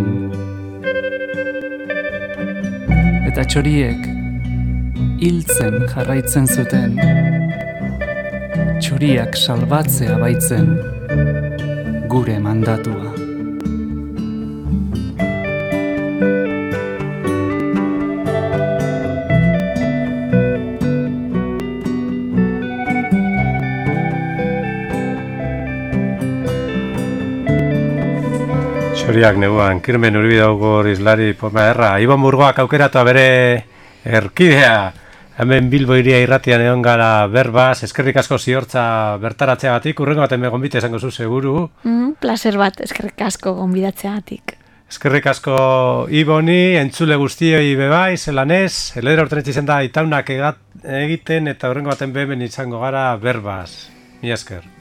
[SPEAKER 4] Eta txoriek hiltzen jarraitzen zuten. Txoriak salbatzea baitzen gure mandatua.
[SPEAKER 1] Txoriak neguan, Kirmen Urbidogor izlari poma erra, Ibon Burgoak aukeratu bere erkidea, hemen Bilbo Hiria Irratian egon gara berbaz, eskerrik asko ziortza bertaratzeagatik, urrengo baten begon bite esango zu seguru.
[SPEAKER 2] Mm, placer bat, eskerrik asko gonbidatzeagatik.
[SPEAKER 1] Eskerrik asko Iboni, entzule guztioi bebai, zelanez, eledera urten etxizen da itaunak egiten eta urrengo baten behemen izango gara berbaz. Mi esker.